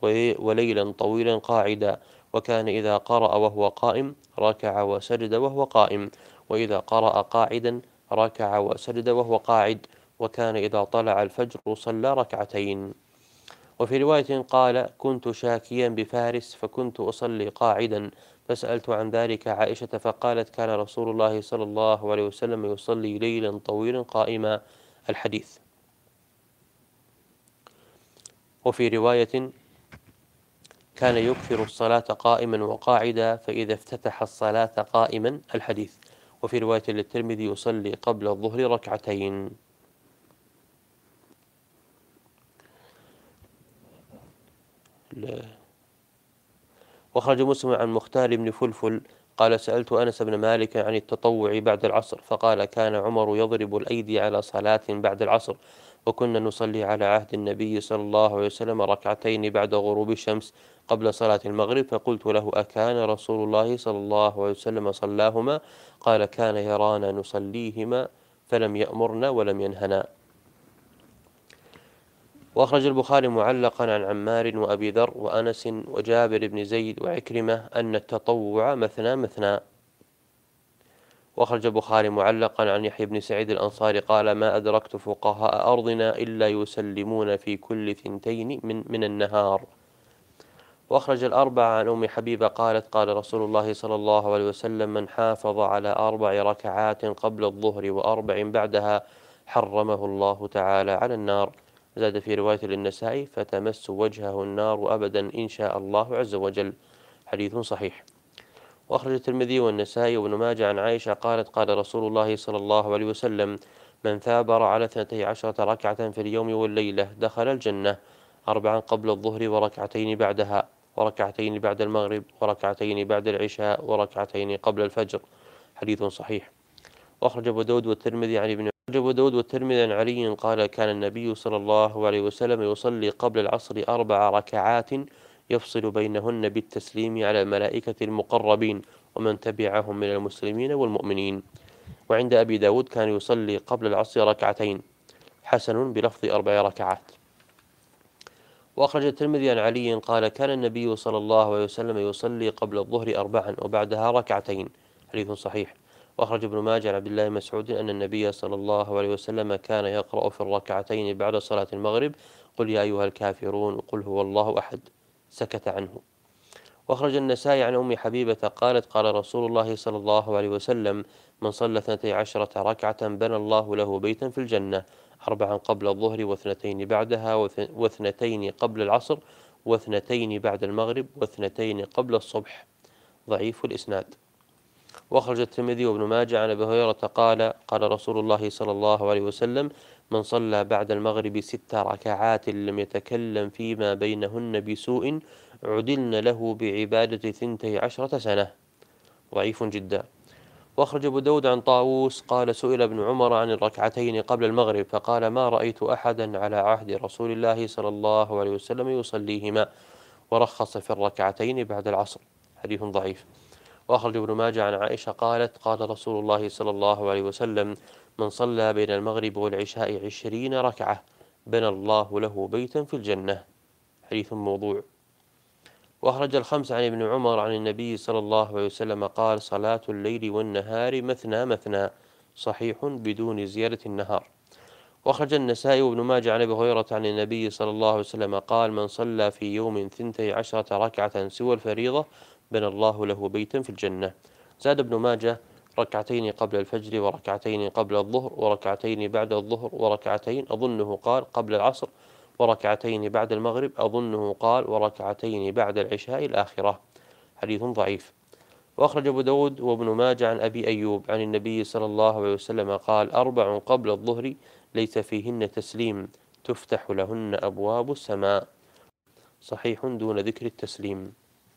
وليلا طويلا قاعدا، وكان إذا قرأ وهو قائم ركع وسجد وهو قائم، وإذا قرأ قاعدا ركع وسجد وهو قاعد، وكان إذا طلع الفجر صلى ركعتين. وفي رواية قال كنت شاكيا بفارس فكنت أصلي قاعدا فسألت عن ذلك عائشة فقالت كان رسول الله صلى الله عليه وسلم يصلي ليلا طويلا قائما. الحديث. وفي رواية كان يكثر الصلاة قائما وقاعدا، فإذا افتتح الصلاة قائما الحديث. وفي رواية للترمذي يصلي قبل الظهر ركعتين. وخرج مسلم عن مختار بن فلفل قال سألت أنس بن مالك عن التطوع بعد العصر فقال كان عمر يضرب الأيدي على صلاة بعد العصر، وكنا نصلي على عهد النبي صلى الله عليه وسلم ركعتين بعد غروب الشمس قبل صلاة المغرب، فقلت له أكان رسول الله صلى الله عليه وسلم صلاهما؟ قال كان يرانا نصليهما فلم يأمرنا ولم ينهنا. وأخرج البخاري معلقا عن عمار وأبي ذر وأنس وجابر بن زيد وعكرمة أن التطوع مثنى مثنى. وأخرج البخاري معلقا عن يحيى بن سعيد الأنصاري قال ما أدركت فقهاء أرضنا إلا يسلمون في كل ثنتين من, من النهار. وأخرج الأربعة عن أم حبيبة قالت قال رسول الله صلى الله عليه وسلم من حافظ على أربع ركعات قبل الظهر وأربع بعدها حرمه الله تعالى على النار. زاد في رواية للنسائي فتمس وجهه النار أبدا إن شاء الله عز وجل. حديث صحيح. وأخرج الترمذي والنسائي وابن ماجه عن عائشة قالت قال رسول الله صلى الله عليه وسلم من ثابر على اثنتي عشرة ركعة في اليوم والليلة دخل الجنة، أربعا قبل الظهر وركعتين بعدها وركعتين بعد المغرب وركعتين بعد العشاء وركعتين قبل الفجر. حديث صحيح. وأخرج أبو داود والترمذي عن ابن أبو داود والترمذي عن علي قال كان النبي صلى الله عليه وسلم يصلي قبل العصر أربع ركعات يفصل بينهن بالتسليم على الملائكة المقربين ومن تبعهم من المسلمين والمؤمنين. وعند أبي داود كان يصلي قبل العصر ركعتين حسن بلفظ أربع ركعات. وأخرج الترمذي عن علي قال كان النبي صلى الله عليه وسلم يصلي قبل الظهر أربعا وبعدها ركعتين. حديث صحيح. وأخرج ابن ماجه عن عبد الله بن مسعود أن النبي صلى الله عليه وسلم كان يقرأ في الركعتين بعد صلاة المغرب قل يا أيها الكافرون وقل هو الله أحد، سكت عنه. وأخرج النسائي عن أم حبيبة قالت قال رسول الله صلى الله عليه وسلم من صلى اثنتي عشرة ركعة بنى الله له بيتا في الجنة، أربعا قبل الظهر واثنتين بعدها واثنتين قبل العصر واثنتين بعد المغرب واثنتين قبل الصبح. ضعيف الإسناد. وأخرج الترمذي وابن ماجه عن أبي هريرة قال قال رسول الله صلى الله عليه وسلم من صلى بعد المغرب ست ركعات لم يتكلم فيما بينهن بسوء عدلن له بعبادة ثنتي عشرة سنة. ضعيف جدا. وأخرج أبو داود عن طاووس قال سئل ابن عمر عن الركعتين قبل المغرب فقال ما رأيت أحدا على عهد رسول الله صلى الله عليه وسلم يصليهما، ورخص في الركعتين بعد العصر. حديث ضعيف. وأخرج ابن ماجه عن عائشة قالت قال رسول الله صلى الله عليه وسلم من صلى بين المغرب والعشاء عشرين ركعة بنى الله له بيتا في الجنة. حديث موضوع. وأخرج الخمس عن ابن عمر عن النبي صلى الله عليه وسلم قال صلاة الليل والنهار مثنى مثنى، صحيح بدون زيادة النهار. وأخرج النسائي وابن ماجه عن أبي هريرة عن النبي صلى الله عليه وسلم قال من صلى في يوم ثنتي عشرة ركعة سوى الفريضة بنى الله له بيتا في الجنة. زاد ابن ماجه ركعتين قبل الفجر وركعتين قبل الظهر وركعتين بعد الظهر وركعتين أظنه قال قبل العصر وركعتين بعد المغرب أظنه قال وركعتين بعد العشاء الآخرة. حديث ضعيف. وأخرج أبو داود وابن ماجه عن أبي أيوب عن النبي صلى الله عليه وسلم قال أربع قبل الظهر ليس فيهن تسليم تفتح لهن أبواب السماء، صحيح دون ذكر التسليم.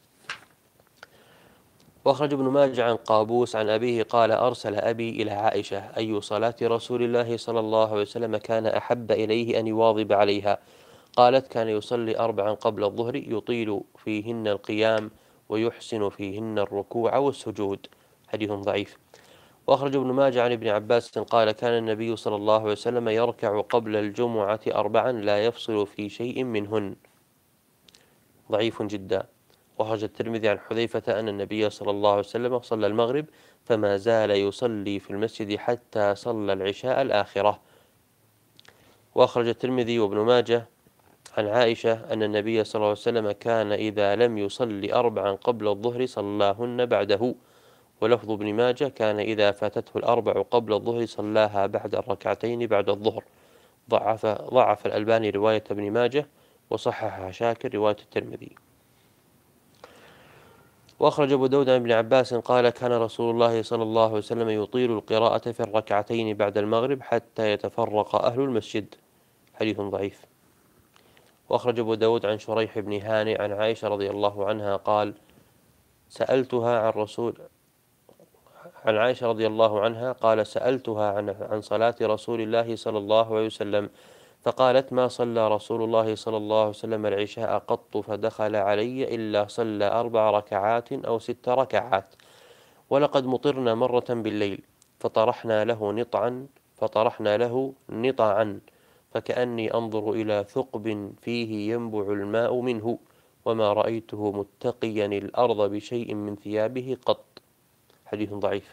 وأخرج ابن ماجه عن قابوس عن أبيه قال أرسل أبي إلى عائشة أي صلاة رسول الله صلى الله عليه وسلم كان أحب إليه أن يواظب عليها؟ قالت كان يصلي أربعا قبل الظهر يطيل فيهن القيام ويحسن فيهن الركوع والسجود. حديث ضعيف. وأخرج ابن ماجه عن ابن عباس قال كان النبي صلى الله عليه وسلم يركع قبل الجمعة أربعا لا يفصل في شيء منهن. ضعيف جدا. وأخرج الترمذي عن حذيفة أن النبي صلى الله عليه وسلم صلى المغرب فما زال يصلي في المسجد حتى صلى العشاء الآخرة. وأخرج الترمذي وابن ماجه عن عائشة أن النبي صلى الله عليه وسلم كان إذا لم يصلي أربعا قبل الظهر صلاهن بعده. ولفظ ابن ماجه كان إذا فاتته الأربع قبل الظهر صلاها بعد الركعتين بعد الظهر. ضعف ضعف الألباني رواية ابن ماجه وصحح شاكر رواية الترمذي. وأخرج أبو داود عن ابن عباس قال كان رسول الله صلى الله عليه وسلم يطيل القراءة في الركعتين بعد المغرب حتى يتفرق أهل المسجد. حديث ضعيف. وأخرج أبو داود عن شريح بن هانئ عن عائشة رضي الله عنها قال سألتها عن رسول عن عائشة رضي الله عنها قال سألتها عن عن صلاة رسول الله صلى الله عليه وسلم فقالت ما صلى رسول الله صلى الله عليه وسلم العشاء قط فدخل علي إلا صلى أربع ركعات أو ست ركعات، ولقد مطرنا مرة بالليل فطرحنا له نطعا فطرحنا له نطعا فكأني أنظر إلى ثقب فيه ينبع الماء منه وما رأيته متقيا الأرض بشيء من ثيابه قط. حديث ضعيف.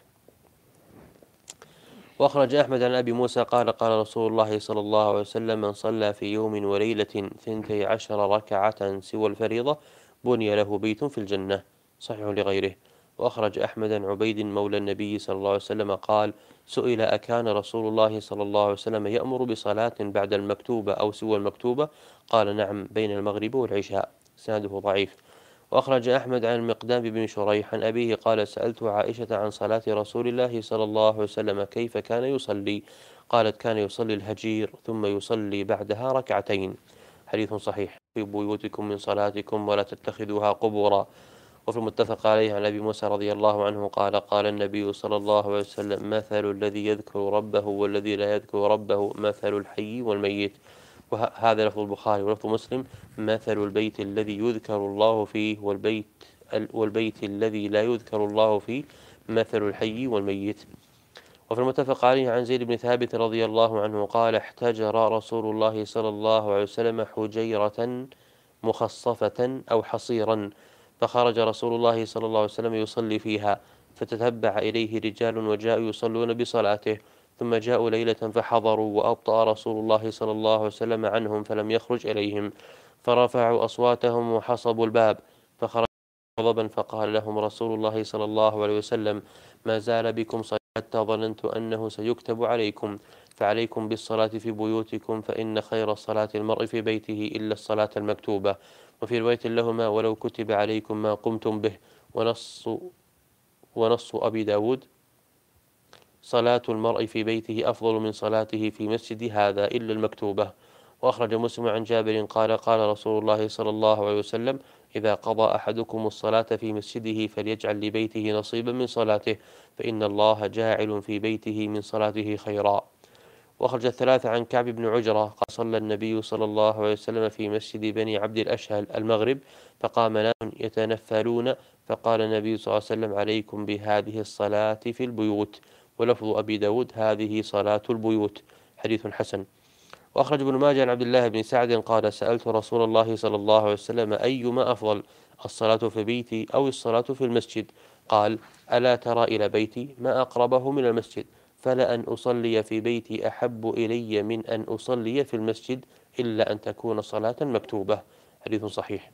وأخرج أحمد عن أبي موسى قال قال رسول الله صلى الله عليه وسلم من صلى في يوم وليلة ثنتي عشر ركعة سوى الفريضة بني له بيت في الجنة. صحيح لغيره. وأخرج أحمد عن عبيد مولى النبي صلى الله عليه وسلم قال سئل أكان رسول الله صلى الله عليه وسلم يأمر بصلاة بعد المكتوبة أو سوى المكتوبة؟ قال نعم بين المغرب والعشاء. سنده ضعيف. وأخرج أحمد عن المقدام بن شريح عن أبيه قال سألت عائشة عن صلاة رسول الله صلى الله عليه وسلم كيف كان يصلي؟ قالت كان يصلي الهجير ثم يصلي بعدها ركعتين. حديث صحيح. في بيوتكم من صلاتكم ولا تتخذوها قبورا. وفي المتفق عليه عن أبي موسى رضي الله عنه قال قال النبي صلى الله عليه وسلم مثل الذي يذكر ربه والذي لا يذكر ربه مثل الحي والميت. وهذا لفظ البخاري. ولفظ مسلم مثل البيت الذي يذكر الله فيه والبيت والبيت الذي لا يذكر الله فيه مثل الحي والميت. وفي المتفق عليه عن زيد بن ثابت رضي الله عنه قال احتجر رسول الله صلى الله عليه وسلم حجيرة مخصفة أو حصيرا فخرج رسول الله صلى الله عليه وسلم يصلي فيها فتتبع إليه رجال وجاءوا يصلون بصلاته ثم جاءوا ليلة فحضروا وأبطأ رسول الله صلى الله عليه وسلم عنهم فلم يخرج إليهم فرفعوا أصواتهم وحصبوا الباب فخرج غضبا فقال لهم رسول الله صلى الله عليه وسلم ما زال بكم صلاة حتى ظننت أنه سيكتب عليكم فعليكم بالصلاة في بيوتكم فإن خير الصلاة المرء في بيته إلا الصلاة المكتوبة. وفي رواية لهما ولو كتب عليكم ما قمتم به. ونص ونص أبي داود صلاة المرء في بيته أفضل من صلاته في مسجد هذا إلا المكتوبة. وأخرج مسلم عن جابر قال قال رسول الله صلى الله عليه وسلم إذا قضى أحدكم الصلاة في مسجده فليجعل لبيته نصيبا من صلاته فإن الله جاعل في بيته من صلاته خيرا. وأخرج الثلاثة عن كعب بن عجرة قال صلى النبي صلى الله عليه وسلم في مسجد بني عبد الأشهل المغرب فقام ناس يتنفلون فقال النبي صلى الله عليه وسلم عليكم بهذه الصلاة في البيوت. ولفظ أبي داود هذه صلاة البيوت. حديث حسن. وأخرج ابن ماجه عن عبد الله بن سعد قال سألت رسول الله صلى الله عليه وسلم أيما أفضل الصلاة في بيتي أو الصلاة في المسجد؟ قال ألا ترى إلى بيتي ما أقربه من المسجد فلأن أصلي في بيتي أحب إلي من أن أصلي في المسجد إلا أن تكون صلاة مكتوبة. حديث صحيح.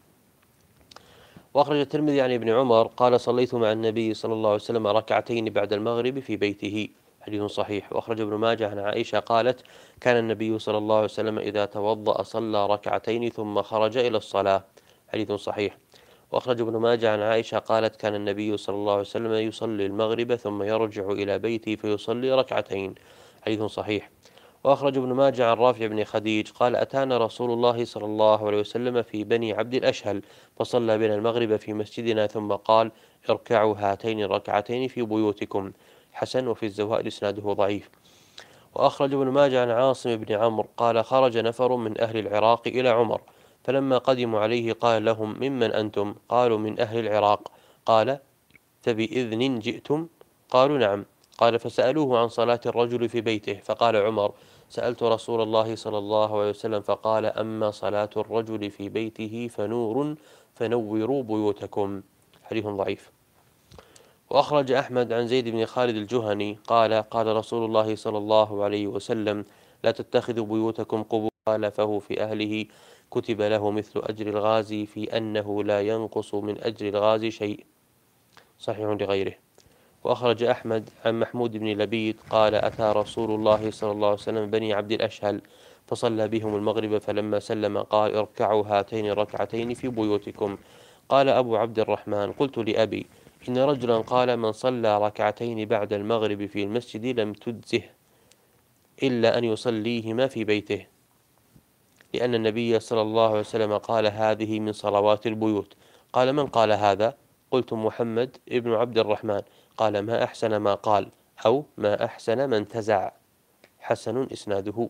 وأخرج الترمذي عن ابن عمر قال صليت مع النبي صلى الله عليه وسلم ركعتين بعد المغرب في بيته. حديث صحيح. وأخرج ابن ماجه عن عائشة قالت كان النبي صلى الله عليه وسلم إذا توضأ صلى ركعتين ثم خرج إلى الصلاة. حديث صحيح. وأخرج ابن ماجه عن عائشة قالت كان النبي صلى الله عليه وسلم يصلي المغرب ثم يرجع إلى بيته فيصلي ركعتين. حديث صحيح. وأخرج ابن ماجه عن رافع بن خديج قال أتانا رسول الله صلى الله عليه وسلم في بني عبد الأشهل فصلى بنا المغرب في مسجدنا ثم قال اركعوا هاتين الركعتين في بيوتكم. حسن. وفي الزوائد إسناده ضعيف. وأخرج ابن ماجه عن عاصم بن عمرو قال خرج نفر من أهل العراق إلى عمر فلما قدموا عليه قال لهم ممن أنتم؟ قالوا من أهل العراق. قال فبإذن جئتم؟ قالوا نعم. قال فسألوه عن صلاة الرجل في بيته فقال عمر سألت رسول الله صلى الله عليه وسلم فقال أما صلاة الرجل في بيته فنور فنوروا بيوتكم. حديث ضعيف. وأخرج أحمد عن زيد بن خالد الجهني قال قال رسول الله صلى الله عليه وسلم لا تتخذوا بيوتكم قبورا قال فهو في أهله كتب له مثل أجر الغازي في أنه لا ينقص من أجر الغازي شيء. صحيح لغيره. وأخرج أحمد عن محمود بن لبيد قال أتى رسول الله صلى الله عليه وسلم بني عبد الأشهل فصلى بهم المغرب فلما سلم قال اركعوا هاتين الركعتين في بيوتكم. قال أبو عبد الرحمن: قلت لأبي: إن رجلا قال من صلى ركعتين بعد المغرب في المسجد لم تجزه إلا أن يصليهما في بيته، لأن النبي صلى الله عليه وسلم قال هذه من صلوات البيوت. قال: من قال هذا؟ قلت: محمد ابن عبد الرحمن. قال: ما أحسن ما قال، أو ما أحسن ما انتزع. حسن إسناده.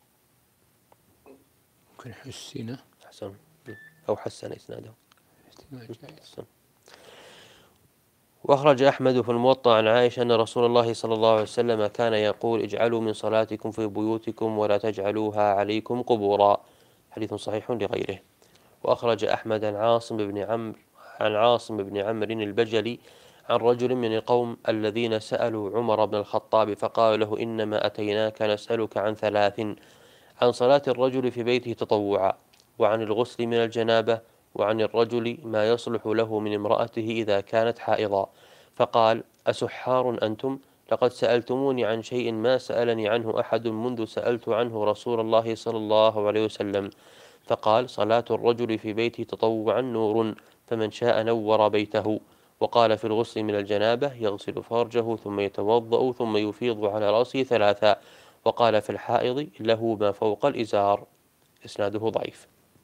ممكن حسنة حسن أو حسن إسناده. احتمال جائز. وأخرج أحمد في الموطأ عن عائشة أن رسول الله صلى الله عليه وسلم كان يقول: اجعلوا من صلاتكم في بيوتكم ولا تجعلوها عليكم قبورا. حديث صحيح لغيره. وأخرج أحمد عن عاصم بن عمرو عن عاصم بن عمرو البجلي عن رجل من القوم الذين سألوا عمر بن الخطاب فقالوا له: إنما أتيناك نسألك عن ثلاث: عن صلاة الرجل في بيته تطوعا، وعن الغسل من الجنابة، وعن الرجل ما يصلح له من امرأته إذا كانت حائضا. فقال: أسحار أنتم؟ لقد سألتموني عن شيء ما سألني عنه أحد منذ سألت عنه رسول الله صلى الله عليه وسلم. فقال: صلاة الرجل في بيته تطوعا نور، فمن شاء نور بيته. وقال في الغسل من الجنابة: يغسل فرجه ثم يتوضأ ثم يفيض على رأسه ثلاثا. وقال في الحائض: له ما فوق الإزار. إسناده ضعيف.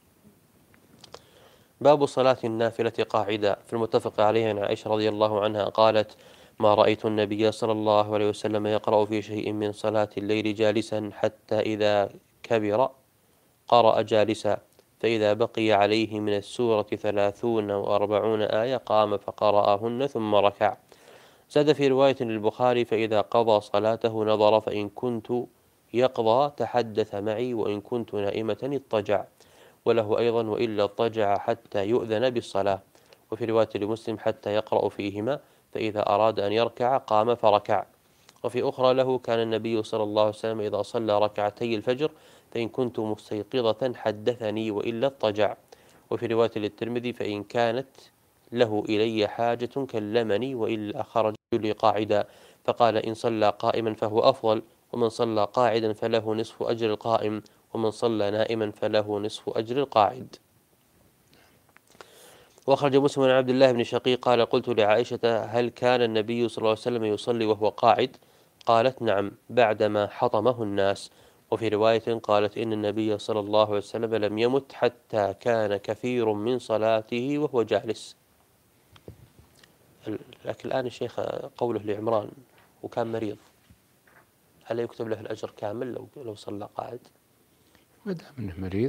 باب صلاة النافلة قاعدة. في المتفق عليه عن عائشة رضي الله عنها قالت: ما رأيت النبي صلى الله عليه وسلم يقرأ في شيء من صلاة الليل جالسا حتى إذا كبر قرأ جالسا، فإذا بقي عليه من السورة ثلاثون وأربعون آية قام فقرأهن ثم ركع. زاد في رواية للبخاري: فإذا قضى صلاته نظر، فإن كنت يقضى تحدث معي، وإن كنت نائمة اضطجع. وله أيضا: وإلا اضطجع حتى يؤذن بالصلاة. وفي رواية لمسلم: حتى يقرأ فيهما، فإذا أراد أن يركع قام فركع. وفي أخرى له: كان النبي صلى الله عليه وسلم إذا صلى ركعتي الفجر فإن كنت مستيقظة حدثني، وإلا اضطجع. وفي رواية للترمذي: فإن كانت له إلي حاجة كلمني، وإلا خرج لي قاعدا. فقال: إن صلى قائما فهو أفضل، ومن صلى قاعدا فله نصف أجر القائم، ومن صلى نائما فله نصف أجر القاعد. وأخرج مسلم عن عبد الله بن شقيق قال: قلت لعائشة: هل كان النبي صلى الله عليه وسلم يصلي وهو قاعد؟ قالت: نعم، بعدما حطمه الناس. وفي رواية قالت: إن النبي صلى الله عليه وسلم لم يمت حتى كان كثير من صلاته وهو جالس. لكن الآن الشيخ قوله لعمران وكان مريض، هل يكتب له الأجر كامل لو لو صلى قاعد؟ ما دام انه مريض،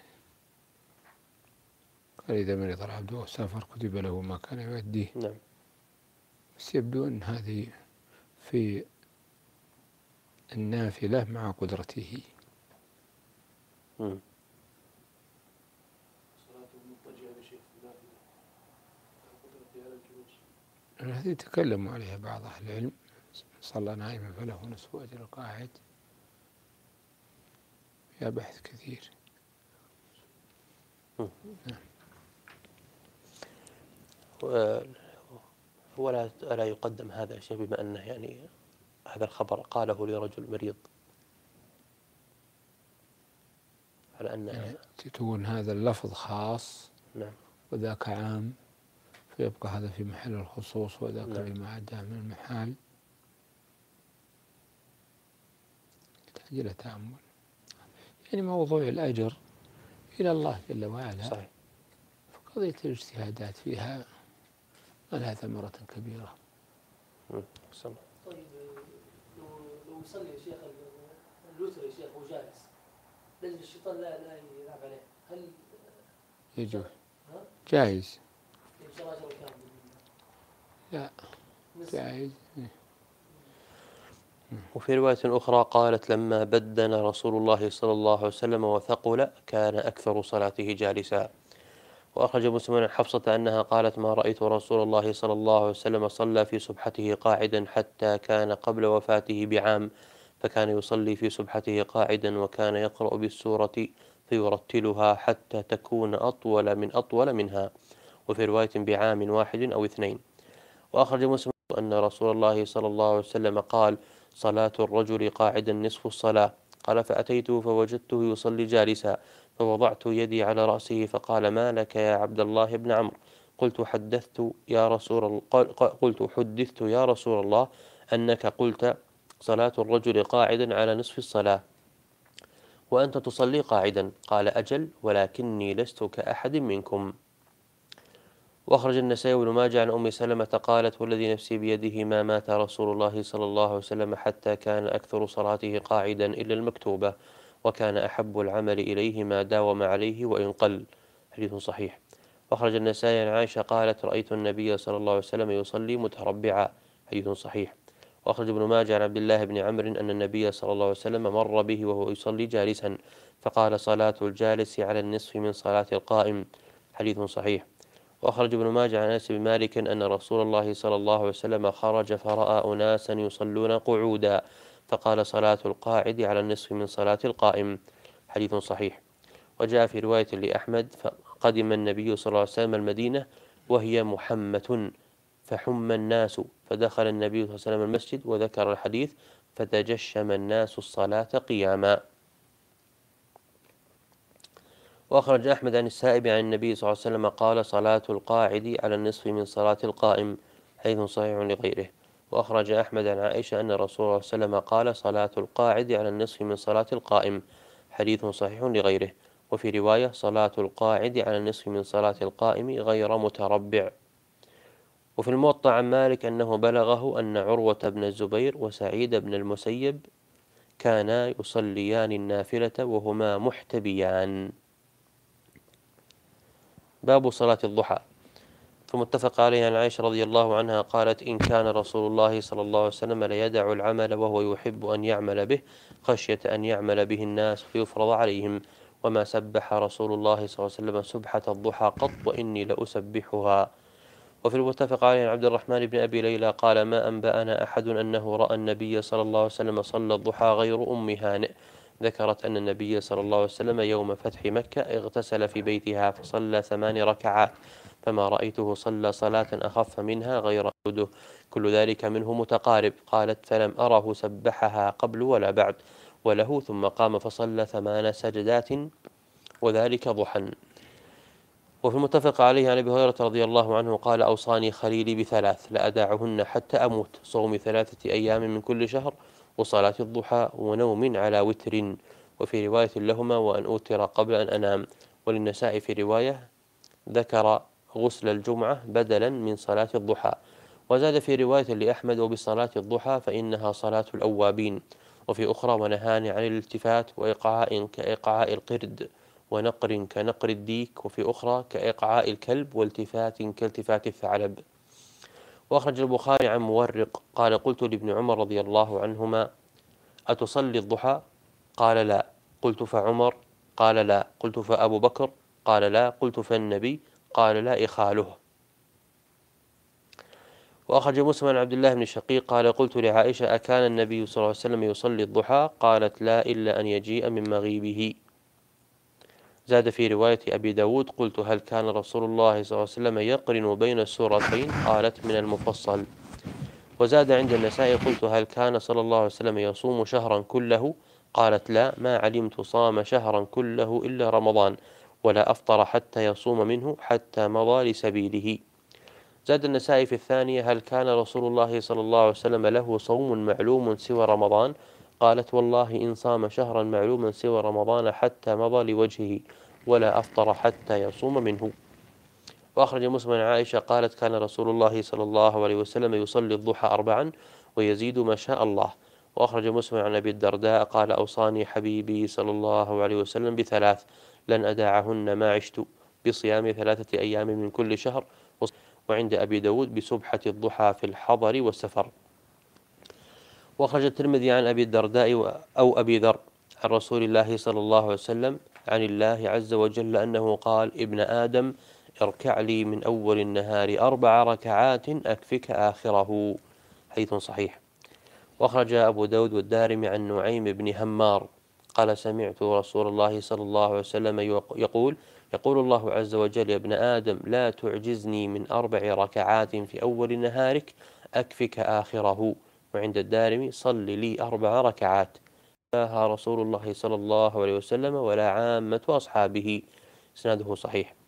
قال إذا مرض العبد أو سافر كتب له ما كان يؤديه. نعم. بس يبدو أن هذه في النافلة مع قدرته. مم. هذه تكلموا عليها بعض أهل العلم: صلى نائما فله نصف أجر القاعد. فيها بحث كثير. مم. ولا ألا يقدم هذا الشيء بما أنه يعني هذا الخبر قاله لرجل مريض، على أن يعني تكون هذا اللفظ خاص نعم وذاك عام، فيبقى هذا في محل الخصوص وذاك نعم. فيما عدا من المحال. يحتاج إلى تأمل. يعني موضوع الأجر إلى الله جل وعلا، صحيح. فقضية الاجتهادات فيها ما لها ثمرة كبيرة. مم. طيب لو لو يصلي يا شيخ الوتر يا شيخ وجالس، لأجل الشيطان لا لا يلعب عليه، هل يجوز؟ ها؟ جائز. إن شاء الله أجر كامل؟ لا، نصف. جائز. وفي رواية أخرى قالت: لما بدن رسول الله صلى الله عليه وسلم وثقل كان أكثر صلاته جالسا. وأخرج مسلم عن حفصة أنها قالت: ما رأيت رسول الله صلى الله عليه وسلم صلى في سبحته قاعدا حتى كان قبل وفاته بعام، فكان يصلي في سبحته قاعدا، وكان يقرأ بالسورة فيرتلها حتى تكون أطول من أطول منها. وفي رواية بعام واحد أو اثنين. وأخرج مسلم أن رسول الله صلى الله عليه وسلم قال: صلاة الرجل قاعدا نصف الصلاة. قال: فأتيته فوجدته يصلي جالسا، فوضعت يدي على رأسه فقال: ما لك يا عبد الله بن عمرو؟ قلت حدثت يا رسول الله قلت حدثت يا رسول الله أنك قلت صلاة الرجل قاعدا على نصف الصلاة وأنت تصلي قاعدا. قال أجل ولكني لست كأحد منكم. وأخرج النسائي بن ماجه عن أم سلمة قالت والذي نفسي بيده ما مات رسول الله صلى الله عليه وسلم حتى كان أكثر صلاته قاعدا إلا المكتوبة وكان أحب العمل إليه ما داوم عليه وإن قل. حديث صحيح. وأخرج النسائي عن عائشة قالت رأيت النبي صلى الله عليه وسلم يصلي متربعا. حديث صحيح. وأخرج ابن ماجه عن عبد الله بن عمرو أن النبي صلى الله عليه وسلم مر به وهو يصلي جالسا فقال صلاة الجالس على النصف من صلاة القائم. حديث صحيح. وأخرج ابن ماجه عن أنس بن مالك أن رسول الله صلى الله عليه وسلم خرج فرأى أناسا يصلون قعودا فقال صلاة القاعد على النصف من صلاة القائم. حديث صحيح. وجاء في رواية لأحمد فقدم النبي صلى الله عليه وسلم المدينة وهي محمة فحم الناس فدخل النبي صلى الله عليه وسلم المسجد وذكر الحديث فتجشم الناس الصلاة قياما. وأخرج أحمد عن السائب عن النبي صلى الله عليه وسلم قال صلاة القاعد على النصف من صلاة القائم. حديث صحيح لغيره. وأخرج أحمد عن عائشة أن رسول الله صلى الله عليه وسلم قال صلاة القاعد على النصف من صلاة القائم. حديث صحيح لغيره. وفي رواية صلاة القاعد على النصف من صلاة القائم غير متربع. وفي الموطأ عن مالك أنه بلغه أن عروة بن الزبير وسعيد بن المسيب كانا يصليان النافلة وهما محتبيان. باب صلاة الضحى. فمتفق عليه عن عائشة رضي الله عنها قالت إن كان رسول الله صلى الله عليه وسلم ليدع العمل وهو يحب أن يعمل به خشية أن يعمل به الناس فيفرض عليهم وما سبح رسول الله صلى الله عليه وسلم سبحة الضحى قط وإني لأسبحها. وفي المتفق عليه عن عبد الرحمن بن أبي ليلى قال ما أنبأنا أحد أنه رأى النبي صلى الله عليه وسلم صلى الضحى غير أم هانئ. ذكرت أن النبي صلى الله عليه وسلم يوم فتح مكة اغتسل في بيتها فصلى ثمان ركعات فما رأيته صلى صلاة أخف منها غير سجوده كل ذلك منه متقارب. قالت فلم أره سبحها قبل ولا بعد وله ثم قام فصلى ثمان سجدات وذلك ضحى. وفي المتفق عليه عن أبي هريرة رضي الله عنه قال أوصاني خليلي بثلاث لأدعهن حتى أموت صوم ثلاثة أيام من كل شهر وصلاة الضحى ونوم على وتر. وفي رواية لهما وأن أوتر قبل أن أنام. وللنساء في رواية ذكر غسل الجمعة بدلا من صلاة الضحى. وزاد في رواية لأحمد وبصلاة الضحى فإنها صلاة الأوابين. وفي أخرى ونهاني عن الالتفات وإيقاع كإيقاع القرد ونقر كنقر الديك. وفي أخرى كإيقاع الكلب والتفات كالتفات الثعلب. وأخرج البخاري عن مورق قال قلت لابن عمر رضي الله عنهما أتصلي الضحى؟ قال لا. قلت فعمر؟ قال لا. قلت فأبو بكر؟ قال لا. قلت فالنبي؟ قال لا إخاله. وأخرج مسلم عن عبد الله بن شقيق قال قلت لعائشة أكان النبي صلى الله عليه وسلم يصلي الضحى؟ قالت لا إلا أن يجيء من مغيبه. زاد في رواية أبي داود قلت هل كان رسول الله صلى الله عليه وسلم يقرن بين السورتين؟ قالت من المفصل. وزاد عند النساء قلت هل كان صلى الله عليه وسلم يصوم شهرا كله؟ قالت لا ما علمت صام شهرا كله إلا رمضان ولا أفطر حتى يصوم منه حتى مضى لسبيله. زاد النسائي في الثانية هل كان رسول الله صلى الله عليه وسلم له صوم معلوم سوى رمضان؟ قالت والله إن صام شهرا معلوما سوى رمضان حتى مضى لوجهه ولا أفطر حتى يصوم منه. وأخرج مسلم عن عائشة قالت كان رسول الله صلى الله عليه وسلم يصلي الضحى أربعا ويزيد ما شاء الله. وأخرج مسلم عن أبي الدرداء قال أوصاني حبيبي صلى الله عليه وسلم بثلاث لن أدعهن ما عشت بصيام ثلاثة أيام من كل شهر. وعند أبي داود بسبحة الضحى في الحضر والسفر. وأخرج الترمذي عن أبي الدرداء أو أبي ذر عن رسول الله صلى الله عليه وسلم عن الله عز وجل أنه قال ابن آدم اركع لي من أول النهار أربع ركعات أكفك آخره. حديث صحيح. وأخرج أبو داود والدارمي عن نعيم بن همار قال سمعت رسول الله صلى الله عليه وسلم يقول يقول الله عز وجل يا ابن آدم لا تعجزني من أربع ركعات في أول نهارك أكفك آخره. وعند الدارمي صل لي أربع ركعات فها رسول الله صلى الله عليه وسلم ولا عامة أصحابه. إسناده صحيح.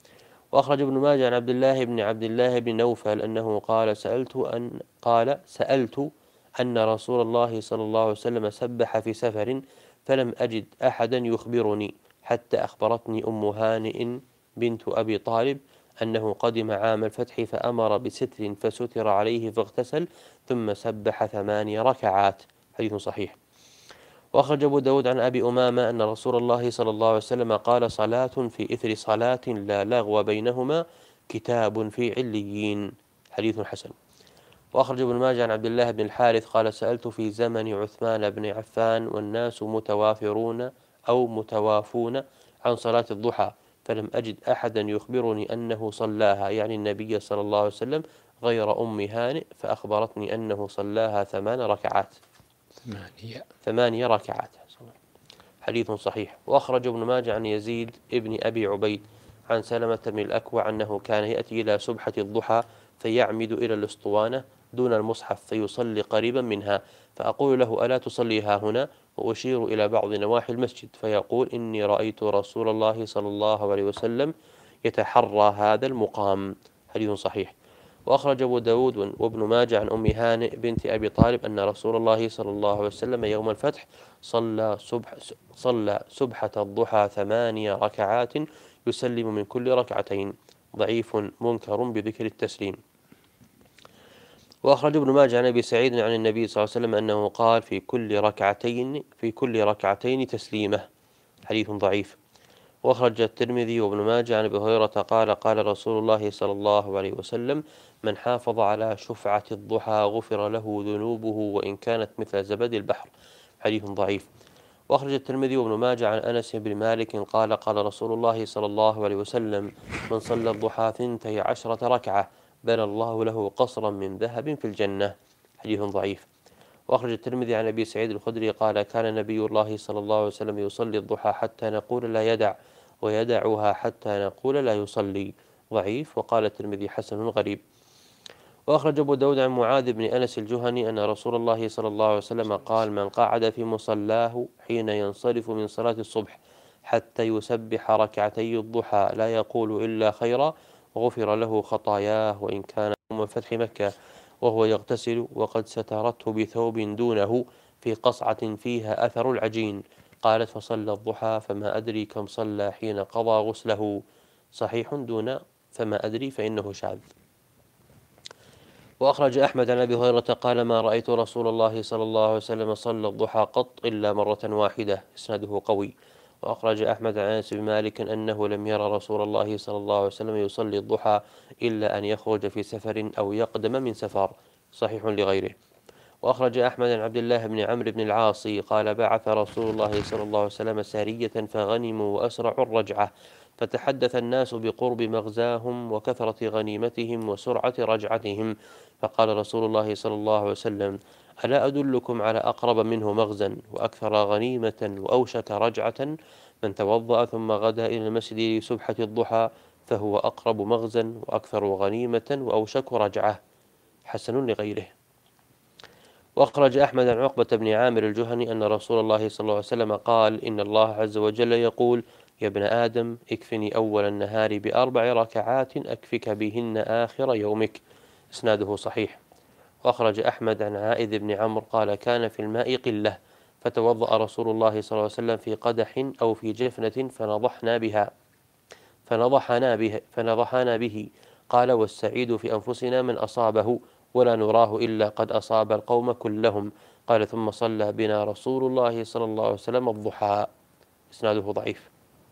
وأخرج ابن ماجه عن عبد الله بن عبد الله بن نوفل أنه قال سألت أن قال سألت أن رسول الله صلى الله عليه وسلم سبح في سفر فلم أجد أحدا يخبرني حتى أخبرتني أم هانئ بنت أبي طالب أنه قدم عام الفتح فأمر بستر فستر عليه فاغتسل ثم سبح ثماني ركعات. حديث صحيح. وأخرج أبو داود عن أبي أمامة أن رسول الله صلى الله عليه وسلم قال صلاة في إثر صلاة لا لغو بينهما كتاب في عليين. حديث حسن. وأخرج ابن ماجه عن عبد الله بن الحارث قال سألت في زمن عثمان بن عفان والناس متوافرون أو متوافون عن صلاة الضحى فلم أجد أحدا يخبرني أنه صلاها يعني النبي صلى الله عليه وسلم غير أم هانئ فأخبرتني أنه صلاها ثمان ركعات ثمانية ثمانية ركعات. حديث صحيح. وأخرج ابن ماجه عن يزيد ابن أبي عبيد عن سلمة بن الأكوع أنه كان يأتي إلى سبحة الضحى فيعمد إلى الأسطوانة دون المصحف فيصلي قريبا منها فأقول له ألا تصلي ها هنا وأشير إلى بعض نواحي المسجد فيقول إني رأيت رسول الله صلى الله عليه وسلم يتحرى هذا المقام. حديث صحيح. وأخرج أبو داود وابن ماجه عن أم هانئ بنت أبي طالب أن رسول الله صلى الله عليه وسلم يوم الفتح صلى سبح صلى سبحة الضحى ثمانية ركعات يسلم من كل ركعتين. ضعيف منكر بذكر التسليم. وأخرج ابن ماجه عن أبي سعيد عن النبي صلى الله عليه وسلم أنه قال في كل ركعتين في كل ركعتين تسليمة. حديث ضعيف. وأخرج الترمذي وابن ماجه عن أبي هريرة قال قال رسول الله صلى الله عليه وسلم من حافظ على شفعة الضحى غفر له ذنوبه وإن كانت مثل زبد البحر. حديث ضعيف. وأخرج الترمذي وابن ماجه عن أنس بن مالك قال قال رسول الله صلى الله عليه وسلم من صلى الضحى ثنتي عشرة ركعة بنى الله له قصرا من ذهب في الجنة. حديث ضعيف. وأخرج الترمذي عن أبي سعيد الخدري قال كان نبي الله صلى الله عليه وسلم يصلي الضحى حتى نقول لا يدع ويدعها حتى نقول لا يصلي. ضعيف. وقال الترمذي حسن غريب. وأخرج أبو داود عن معاذ بن أنس الجهني أن رسول الله صلى الله عليه وسلم قال من قعد في مصلاه حين ينصرف من صلاة الصبح حتى يسبح ركعتي الضحى لا يقول إلا خيرا غفر له خطاياه وإن كان يوم فتح مكة وهو يغتسل وقد سترته بثوب دونه في قصعة فيها أثر العجين. قالت فصلى الضحى فما أدري كم صلى حين قضى غسله. صحيح دون فما أدري فإنه شاذ. وأخرج أحمد عن أبي هريرة قال ما رأيت رسول الله صلى الله عليه وسلم صلى الضحى قط إلا مرة واحدة. إسناده قوي. وأخرج أحمد عن أنس بن مالك أنه لم يرى رسول الله صلى الله عليه وسلم يصلي الضحى إلا أن يخرج في سفر أو يقدم من سفر. صحيح لغيره. وأخرج أحمد عن عبد الله بن عمرو بن العاص قال بعث رسول الله صلى الله عليه وسلم سارية فغنموا وأسرعوا الرجعة فتحدث الناس بقرب مغزاهم وكثرة غنيمتهم وسرعة رجعتهم فقال رسول الله صلى الله عليه وسلم ألا أدلكم على أقرب منه مغزا وأكثر غنيمة وأوشك رجعة من توضأ ثم غدا إلى المسجد لسبحة الضحى فهو أقرب مغزا وأكثر غنيمة وأوشك رجعة. حسن لغيره. وأخرج أحمد عن عقبة بن عامر الجهني أن رسول الله صلى الله عليه وسلم قال إن الله عز وجل يقول يا ابن آدم اكفني أول النهار بأربع ركعات أكفك بهن آخر يومك. إسناده صحيح. وأخرج أحمد عن عائذ بن عمرو قال كان في الماء قلة فتوضأ رسول الله صلى الله عليه وسلم في قدح أو في جفنة فنضحنا بها فنضحنا به فنضحنا به قال والسعيد في أنفسنا من أصابه ولا نراه إلا قد أصاب القوم كلهم. قال ثم صلى بنا رسول الله صلى الله عليه وسلم الضحى. إسناده ضعيف.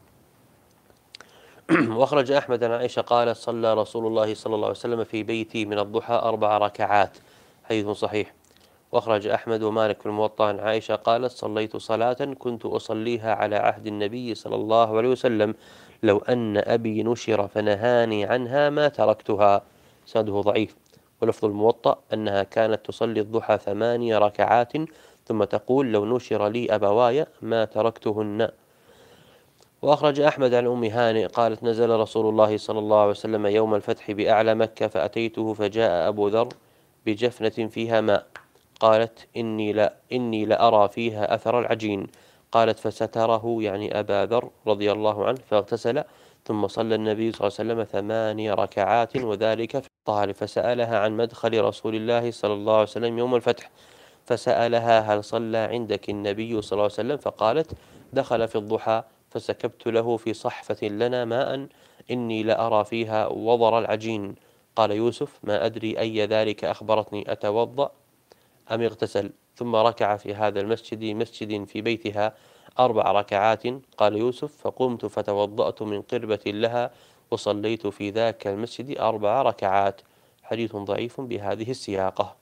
وأخرج أحمد عن عائشة قال صلى رسول الله صلى الله عليه وسلم في بيتي من الضحى أربع ركعات. حديث صحيح. وأخرج أحمد ومالك في الموطأ عن عائشة قالت صليت صلاة كنت أصليها على عهد النبي صلى الله عليه وسلم لو أن أبي نشر فنهاني عنها ما تركتها. إسناده ضعيف. ولفظ الموطأ أنها كانت تصلي الضحى ثماني ركعات ثم تقول لو نشر لي أبواي ما تركتهن. وأخرج أحمد عن أم هانئ قالت نزل رسول الله صلى الله عليه وسلم يوم الفتح بأعلى مكة فأتيته فجاء أبو ذر بجفنة فيها ماء قالت إني لا إني لأرى فيها أثر العجين. قالت فستره يعني أبا ذر رضي الله عنه فاغتسل ثم صلى النبي صلى الله عليه وسلم ثماني ركعات وذلك في الطهر، فسألها عن مدخل رسول الله صلى الله عليه وسلم يوم الفتح، فسألها هل صلى عندك النبي صلى الله عليه وسلم؟ فقالت دخل في الضحى فسكبت له في صحفة لنا ماء إني لأرى فيها وضر العجين. قال يوسف ما أدري أي ذلك أخبرتني أتوضأ أم اغتسل؟ ثم ركع في هذا المسجد مسجد في بيتها أربع ركعات. قال يوسف فقمت فتوضأت من قربة لها وصليت في ذاك المسجد أربع ركعات. حديث ضعيف بهذه السياقة.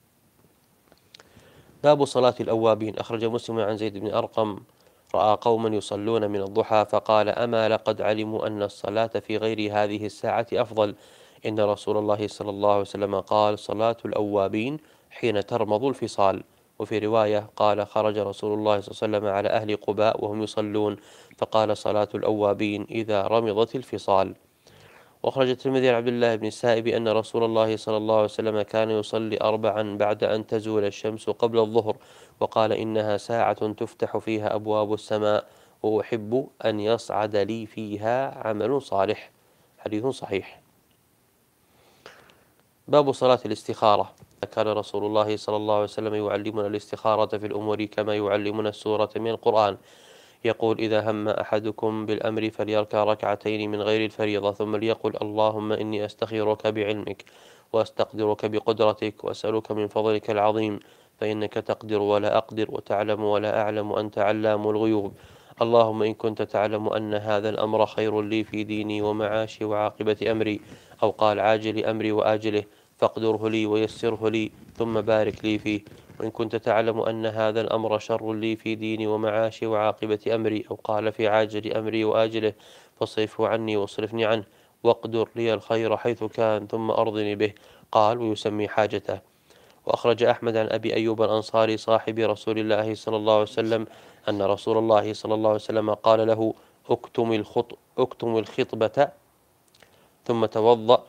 باب صلاة الأوابين. أخرج مسلم عن زيد بن أرقم رأى قوما يصلون من الضحى فقال أما لقد علموا أن الصلاة في غير هذه الساعة أفضل، إن رسول الله صلى الله عليه وسلم قال صلاة الأوابين حين ترمض الفصال. وفي رواية قال خرج رسول الله صلى الله عليه وسلم على أهل قباء وهم يصلون فقال صلاة الأوابين إذا رمضت الفصال. وأخرج الترمذي عن عبد الله بن السائب أن رسول الله صلى الله عليه وسلم كان يصلي أربعا بعد أن تزول الشمس قبل الظهر، وقال إنها ساعة تفتح فيها أبواب السماء وأحب أن يصعد لي فيها عمل صالح. حديث صحيح. باب صلاة الاستخارة. كان رسول الله صلى الله عليه وسلم يعلمنا الاستخارة في الأمور كما يعلمنا السورة من القرآن. يقول إذا هم أحدكم بالأمر فليركع ركعتين من غير الفريضة ثم ليقل اللهم إني أستخيرك بعلمك وأستقدرك بقدرتك وأسألك من فضلك العظيم فإنك تقدر ولا أقدر وتعلم ولا أعلم وأنت علام الغيوب. اللهم إن كنت تعلم أن هذا الأمر خير لي في ديني ومعاشي وعاقبة أمري، أو قال عاجل أمري وآجله، فاقدره لي ويسره لي ثم بارك لي فيه. وإن كنت تعلم أن هذا الأمر شر لي في ديني ومعاشي وعاقبة أمري، أو قال في عاجل أمري وآجله، فاصرفه عني واصرفني عنه واقدر لي الخير حيث كان ثم أرضني به. قال ويسمي حاجته. وأخرج أحمد عن أبي أيوب الأنصاري صاحب رسول الله صلى الله عليه وسلم أن رسول الله صلى الله عليه وسلم قال له اكتم الخط اكتم الخطبة ثم توضأ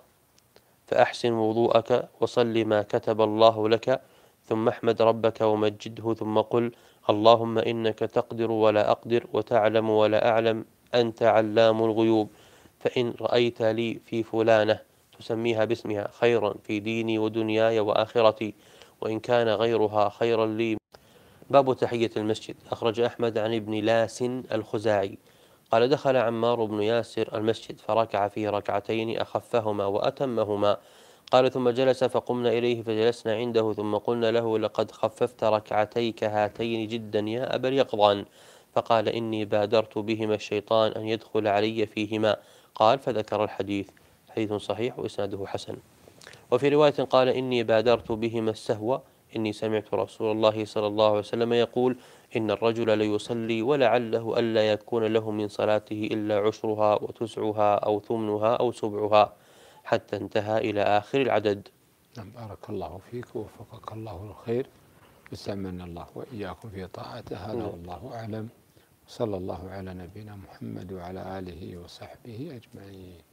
فأحسن وضوءك وصل ما كتب الله لك ثم احمد ربك ومجده ثم قل اللهم إنك تقدر ولا أقدر وتعلم ولا أعلم أنت علام الغيوب، فإن رأيت لي في فلانة تسميها باسمها خيرا في ديني ودنياي وآخرتي وإن كان غيرها خيرا لي. باب تحية المسجد. أخرج أحمد عن ابن لاس الخزاعي قال دخل عمار بن ياسر المسجد فركع فيه ركعتين أخفهما وأتمهما. قال ثم جلس فقمنا إليه فجلسنا عنده ثم قلنا له لقد خففت ركعتيك هاتين جدا يا أبا اليقظان. فقال إني بادرت بهما الشيطان أن يدخل علي فيهما. قال فذكر الحديث. حديث صحيح وإسناده حسن. وفي رواية قال إني بادرت بهما السهو إني سمعت رسول الله صلى الله عليه وسلم يقول إن الرجل ليصلي ولعله ألا يكون له من صلاته إلا عشرها وتسعها أو ثمنها أو سبعها حتى انتهى إلى آخر العدد. نعم بارك الله فيك ووفقك الله للخير واستعملنا الله وإياكم في طاعته. هذا والله أعلم. صلى الله على نبينا محمد وعلى آله وصحبه أجمعين.